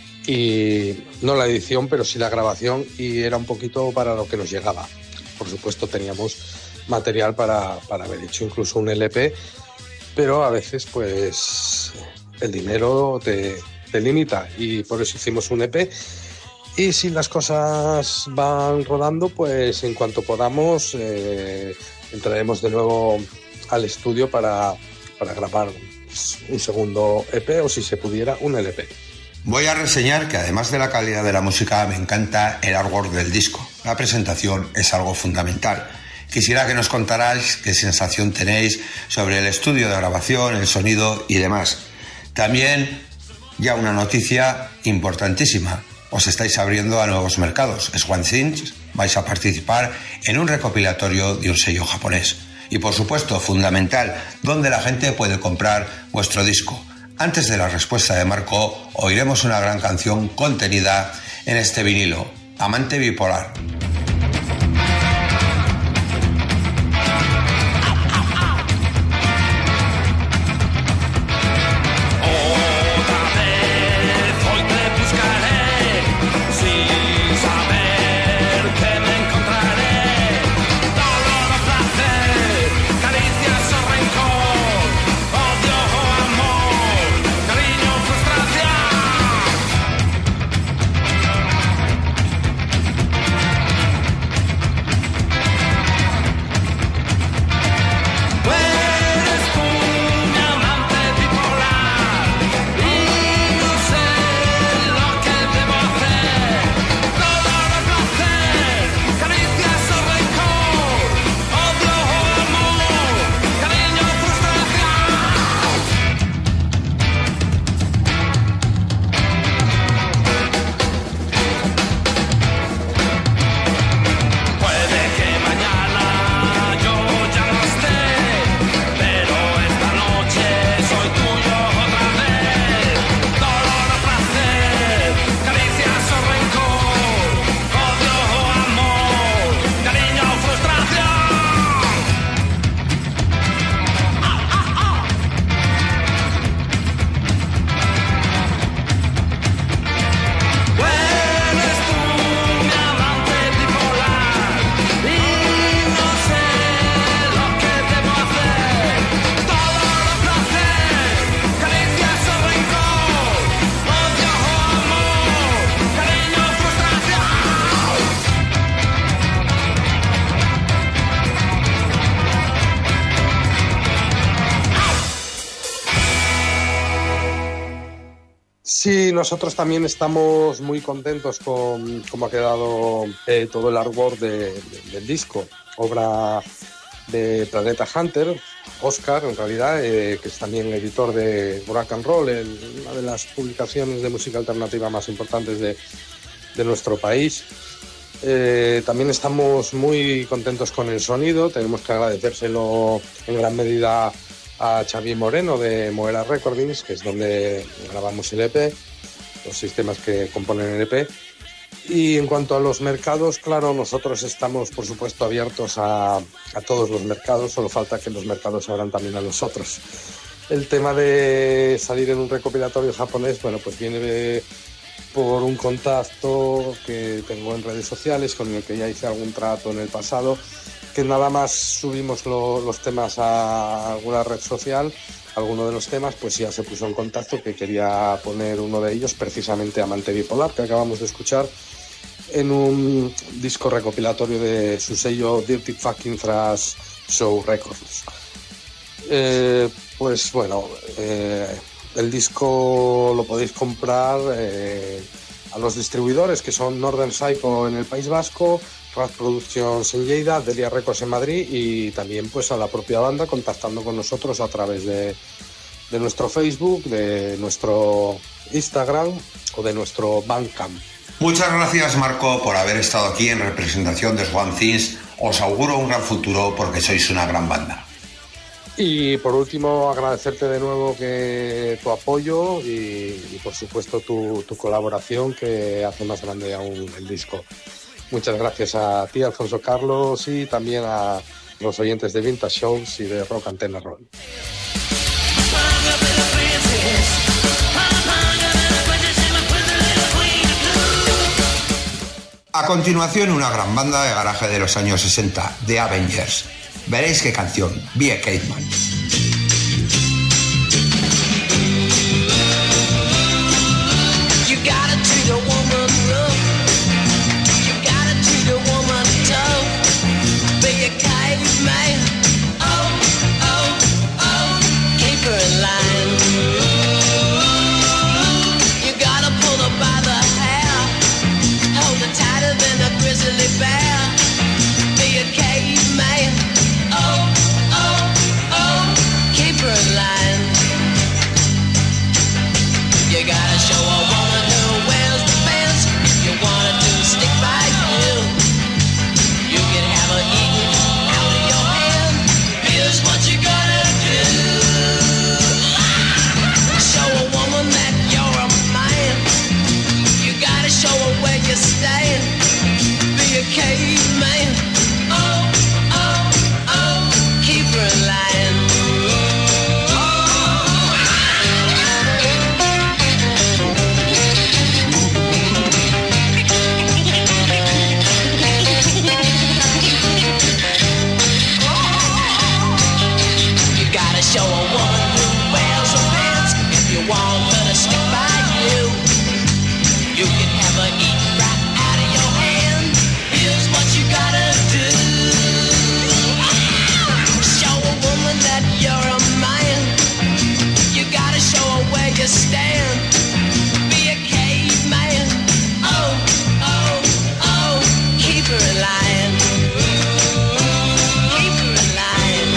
y no la edición, pero sí la grabación, y era un poquito para lo que nos llegaba. Por supuesto teníamos material para, para haber hecho incluso un L P, pero a veces pues el dinero te, te limita, y por eso hicimos un E P. Y si las cosas van rodando, pues en cuanto podamos eh, entraremos de nuevo al estudio para, para grabar un segundo E P, o si se pudiera un L P. Voy a reseñar que además de la calidad de la música, me encanta el artwork del disco. La presentación es algo fundamental. Quisiera que nos contarais qué sensación tenéis sobre el estudio de grabación, el sonido y demás. También ya una noticia importantísima. Os estáis abriendo a nuevos mercados. Swan Things vais a participar en un recopilatorio de un sello japonés. Y por supuesto, fundamental, dónde la gente puede comprar vuestro disco. Antes de la respuesta de Marco, oiremos una gran canción contenida en este vinilo, Amante Bipolar. Sí, nosotros también estamos muy contentos con cómo ha quedado eh, todo el artwork de, de, del disco, obra de Planeta Hunter, Óscar, en realidad, eh, que es también editor de Rock and Roll, el, una de las publicaciones de música alternativa más importantes de, de nuestro país. Eh, también estamos muy contentos con el sonido, tenemos que agradecérselo en gran medida a Xavier Moreno de Moera Recordings, que es donde grabamos el E P, los sistemas que componen el E P. Y en cuanto a los mercados, claro, nosotros estamos, por supuesto, abiertos a, a todos los mercados, solo falta que los mercados abran también a nosotros. El tema de salir en un recopilatorio japonés, bueno, pues viene de, por un contacto que tengo en redes sociales, con el que ya hice algún trato en el pasado, que nada más subimos lo, los temas a alguna red social, alguno de los temas, pues ya se puso en contacto que quería poner uno de ellos, precisamente Amante Bipolar, que acabamos de escuchar, en un disco recopilatorio de su sello Dirty Fucking Thrash Show Records. Eh, pues bueno, eh, el disco lo podéis comprar eh, a los distribuidores, que son Northern Psycho en el País Vasco, Raz Productions en Lleida, Delia Records en Madrid, y también pues a la propia banda contactando con nosotros a través de, de nuestro Facebook, de nuestro Instagram o de nuestro Bandcamp. Muchas gracias, Marco, por haber estado aquí en representación de Swan Things. Os auguro un gran futuro porque sois una gran banda. Y por último, agradecerte de nuevo que tu apoyo y, y por supuesto tu, tu colaboración, que hace más grande aún el disco. Muchas gracias a ti, Alfonso Carlos, y también a los oyentes de Vintage Shows y de Rock Antena Roll. A continuación, una gran banda de garaje de los años sesenta, The Avengers. Veréis qué canción, Be a Caveman. You gotta treat a woman rough. You gotta treat a woman tough. Be a caveman. Oh, oh, oh. Keep her in line. You gotta pull her by the hair. Hold her tighter than a grizzly bear. Be a caveman. Oh, oh, oh. Keep her in line. You gotta show a woman who wears the pants. If you want her to stick by you, you can have her eaten out of your hand. Here's what you gotta do. Show a woman that you're a man. You gotta show her where you stand. Be a caveman. Oh, oh, oh. Keep her in line. Show a woman who wears her pants. If you want her to stick by you, you can have her eat right out of your hand. Here's what you gotta do. Show a woman that you're a man. You gotta show her where you stand. Be a caveman. Oh, oh, oh. Keep her in line. Keep her in line.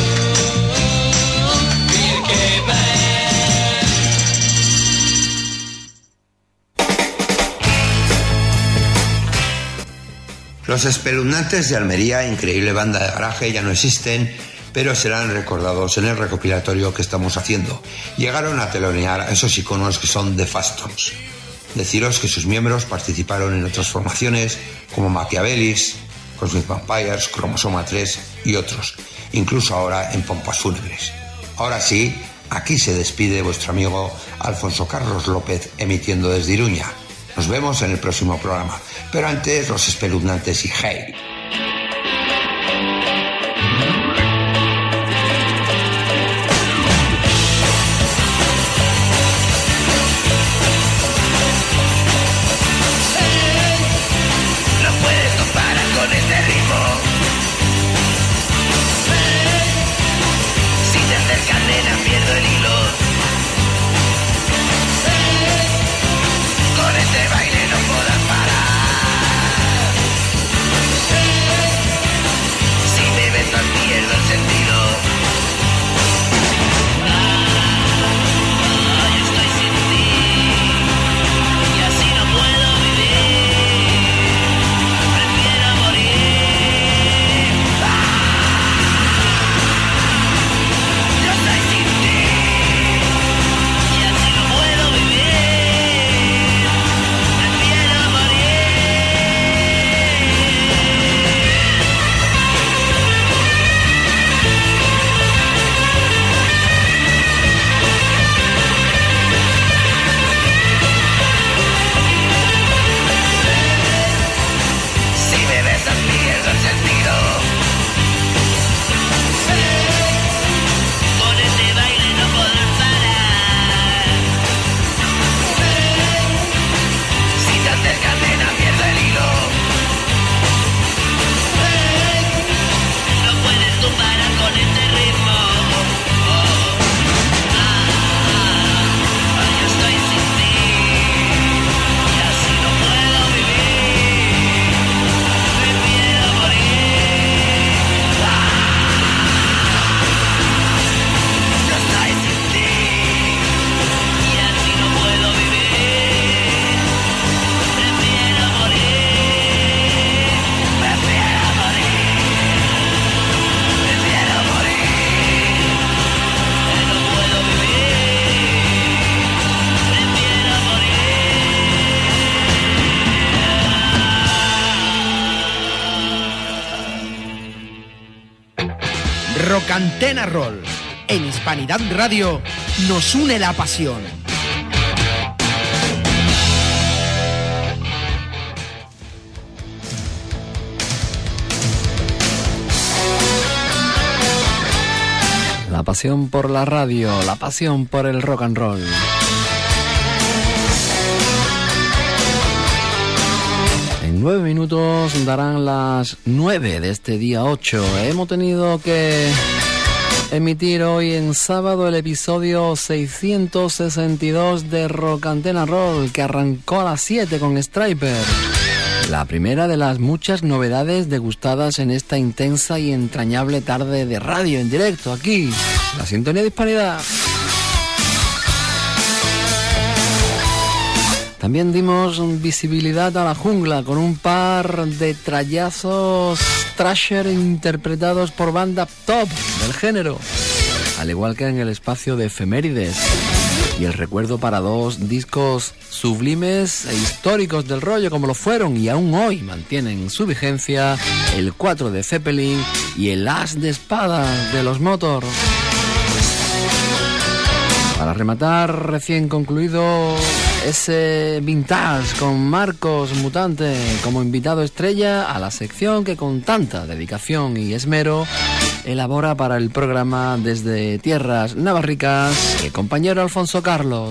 Los Espeluznantes de Almería, increíble banda de garaje, ya no existen, pero serán recordados en el recopilatorio que estamos haciendo. Llegaron a telonear a esos iconos que son The Fastons. Deciros que sus miembros participaron en otras formaciones como Machiavellis, Cosmic Vampires, Cromosoma tres y otros, incluso ahora en Pompas Fúnebres. Ahora sí, aquí se despide vuestro amigo Alfonso Carlos López, emitiendo desde Iruña. Nos vemos en el próximo programa, pero antes Los Espeluznantes y Hey. No puedes comparar con este ritmo. Si te acercas, nena, pierdo el hilo. Con este baile no podrás parar. Rocantena Roll. En Hispanidad Radio nos une la pasión. La pasión por la radio, la pasión por el rock and roll. En nueve minutos darán las nueve de este día ocho. Hemos tenido que emitir hoy en sábado el episodio seiscientos sesenta y dos de Rocantena Roll, que arrancó a las siete con Striper. La primera de las muchas novedades degustadas en esta intensa y entrañable tarde de radio en directo, aquí, la sintonía de Hispanidad. También dimos visibilidad a la jungla con un par de trallazos thrasher interpretados por bandas top del género, al igual que en el espacio de efemérides. Y el recuerdo para dos discos sublimes e históricos del rollo, como lo fueron y aún hoy mantienen su vigencia, el cuatro de Zeppelin y el As de espadas de los Motor. Para rematar, recién concluido ese vintage con Marcos Mutante como invitado estrella a la sección que con tanta dedicación y esmero elabora para el programa desde tierras navarricas el compañero Alfonso Carlos.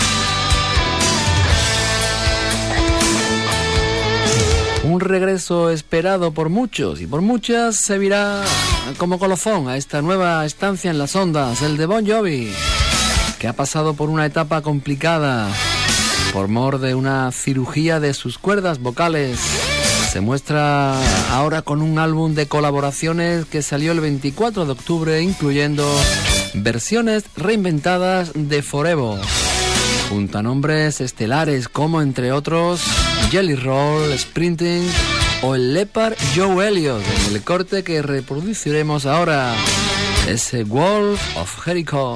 Un regreso esperado por muchos y por muchas servirá como colofón a esta nueva estancia en las ondas, el de Bon Jovi, que ha pasado por una etapa complicada por mor de una cirugía de sus cuerdas vocales. Se muestra ahora con un álbum de colaboraciones que salió el veinticuatro de octubre, incluyendo versiones reinventadas de Forever, junto a nombres estelares como, entre otros, Jelly Roll, Sprinting o el Leopard Joe Elliott, en el corte que reproduciremos ahora, ese Wolf of Jericho.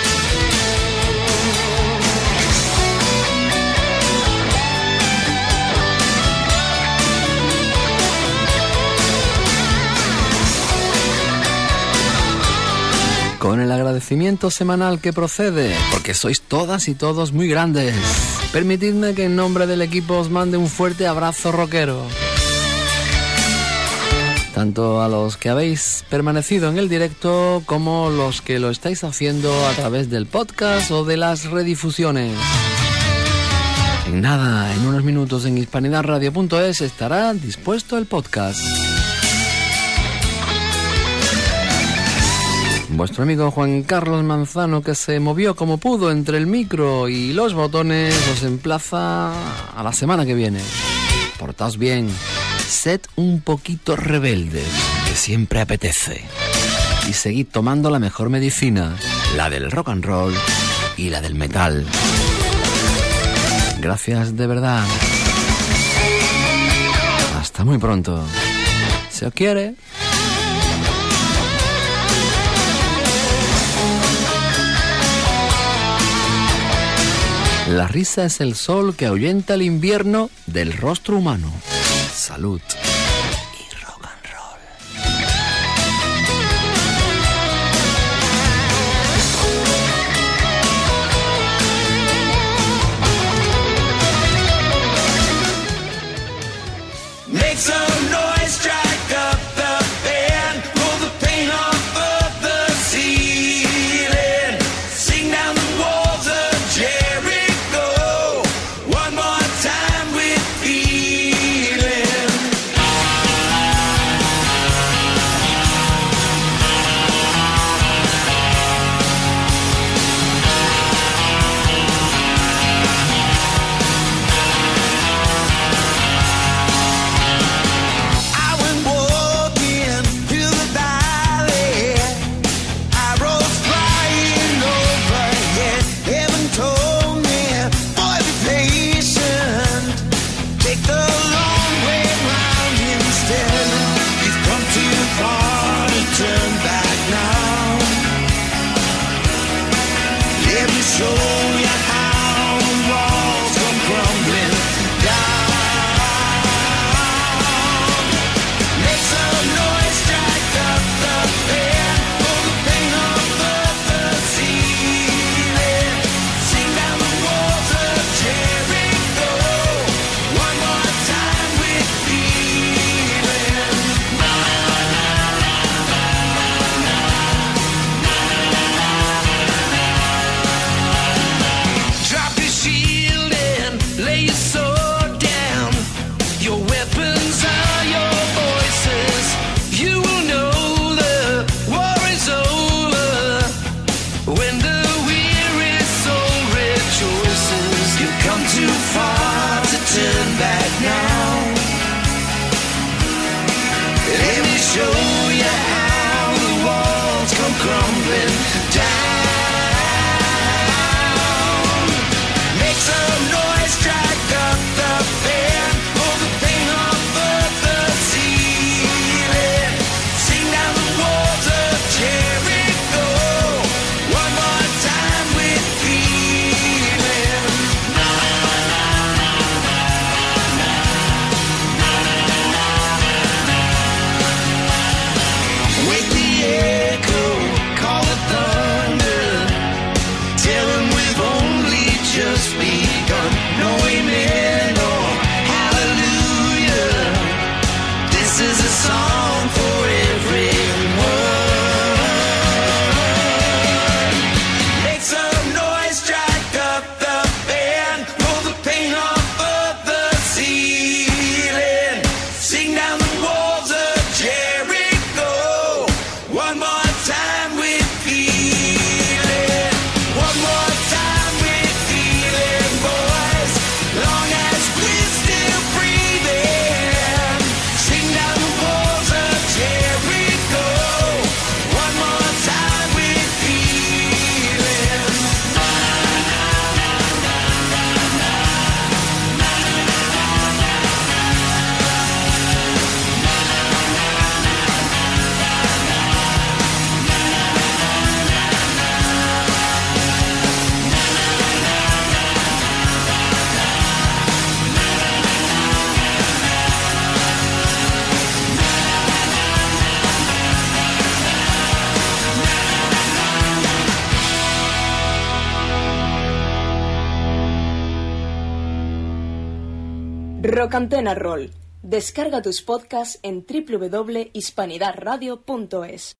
Con el agradecimiento semanal que procede, porque sois todas y todos muy grandes. Permitidme que en nombre del equipo os mande un fuerte abrazo rockero. Tanto a los que habéis permanecido en el directo como los que lo estáis haciendo a través del podcast o de las redifusiones. En nada, en unos minutos en hispanidad radio punto es estará dispuesto el podcast. Vuestro amigo Juan Carlos Manzano, que se movió como pudo entre el micro y los botones, os emplaza a la semana que viene. Portaos bien, sed un poquito rebeldes, que siempre apetece. Y seguid tomando la mejor medicina, la del rock and roll y la del metal. Gracias de verdad. Hasta muy pronto. ¿Se os quiere? La risa es el sol que ahuyenta el invierno del rostro humano. Salud. Make some noise, strike up the band, pull the paint off of the ceiling, sing down the walls of Jericho, one more time with feeling. Rock Antena Roll. Descarga tus podcasts en doble u doble u doble u punto hispanidad radio punto es.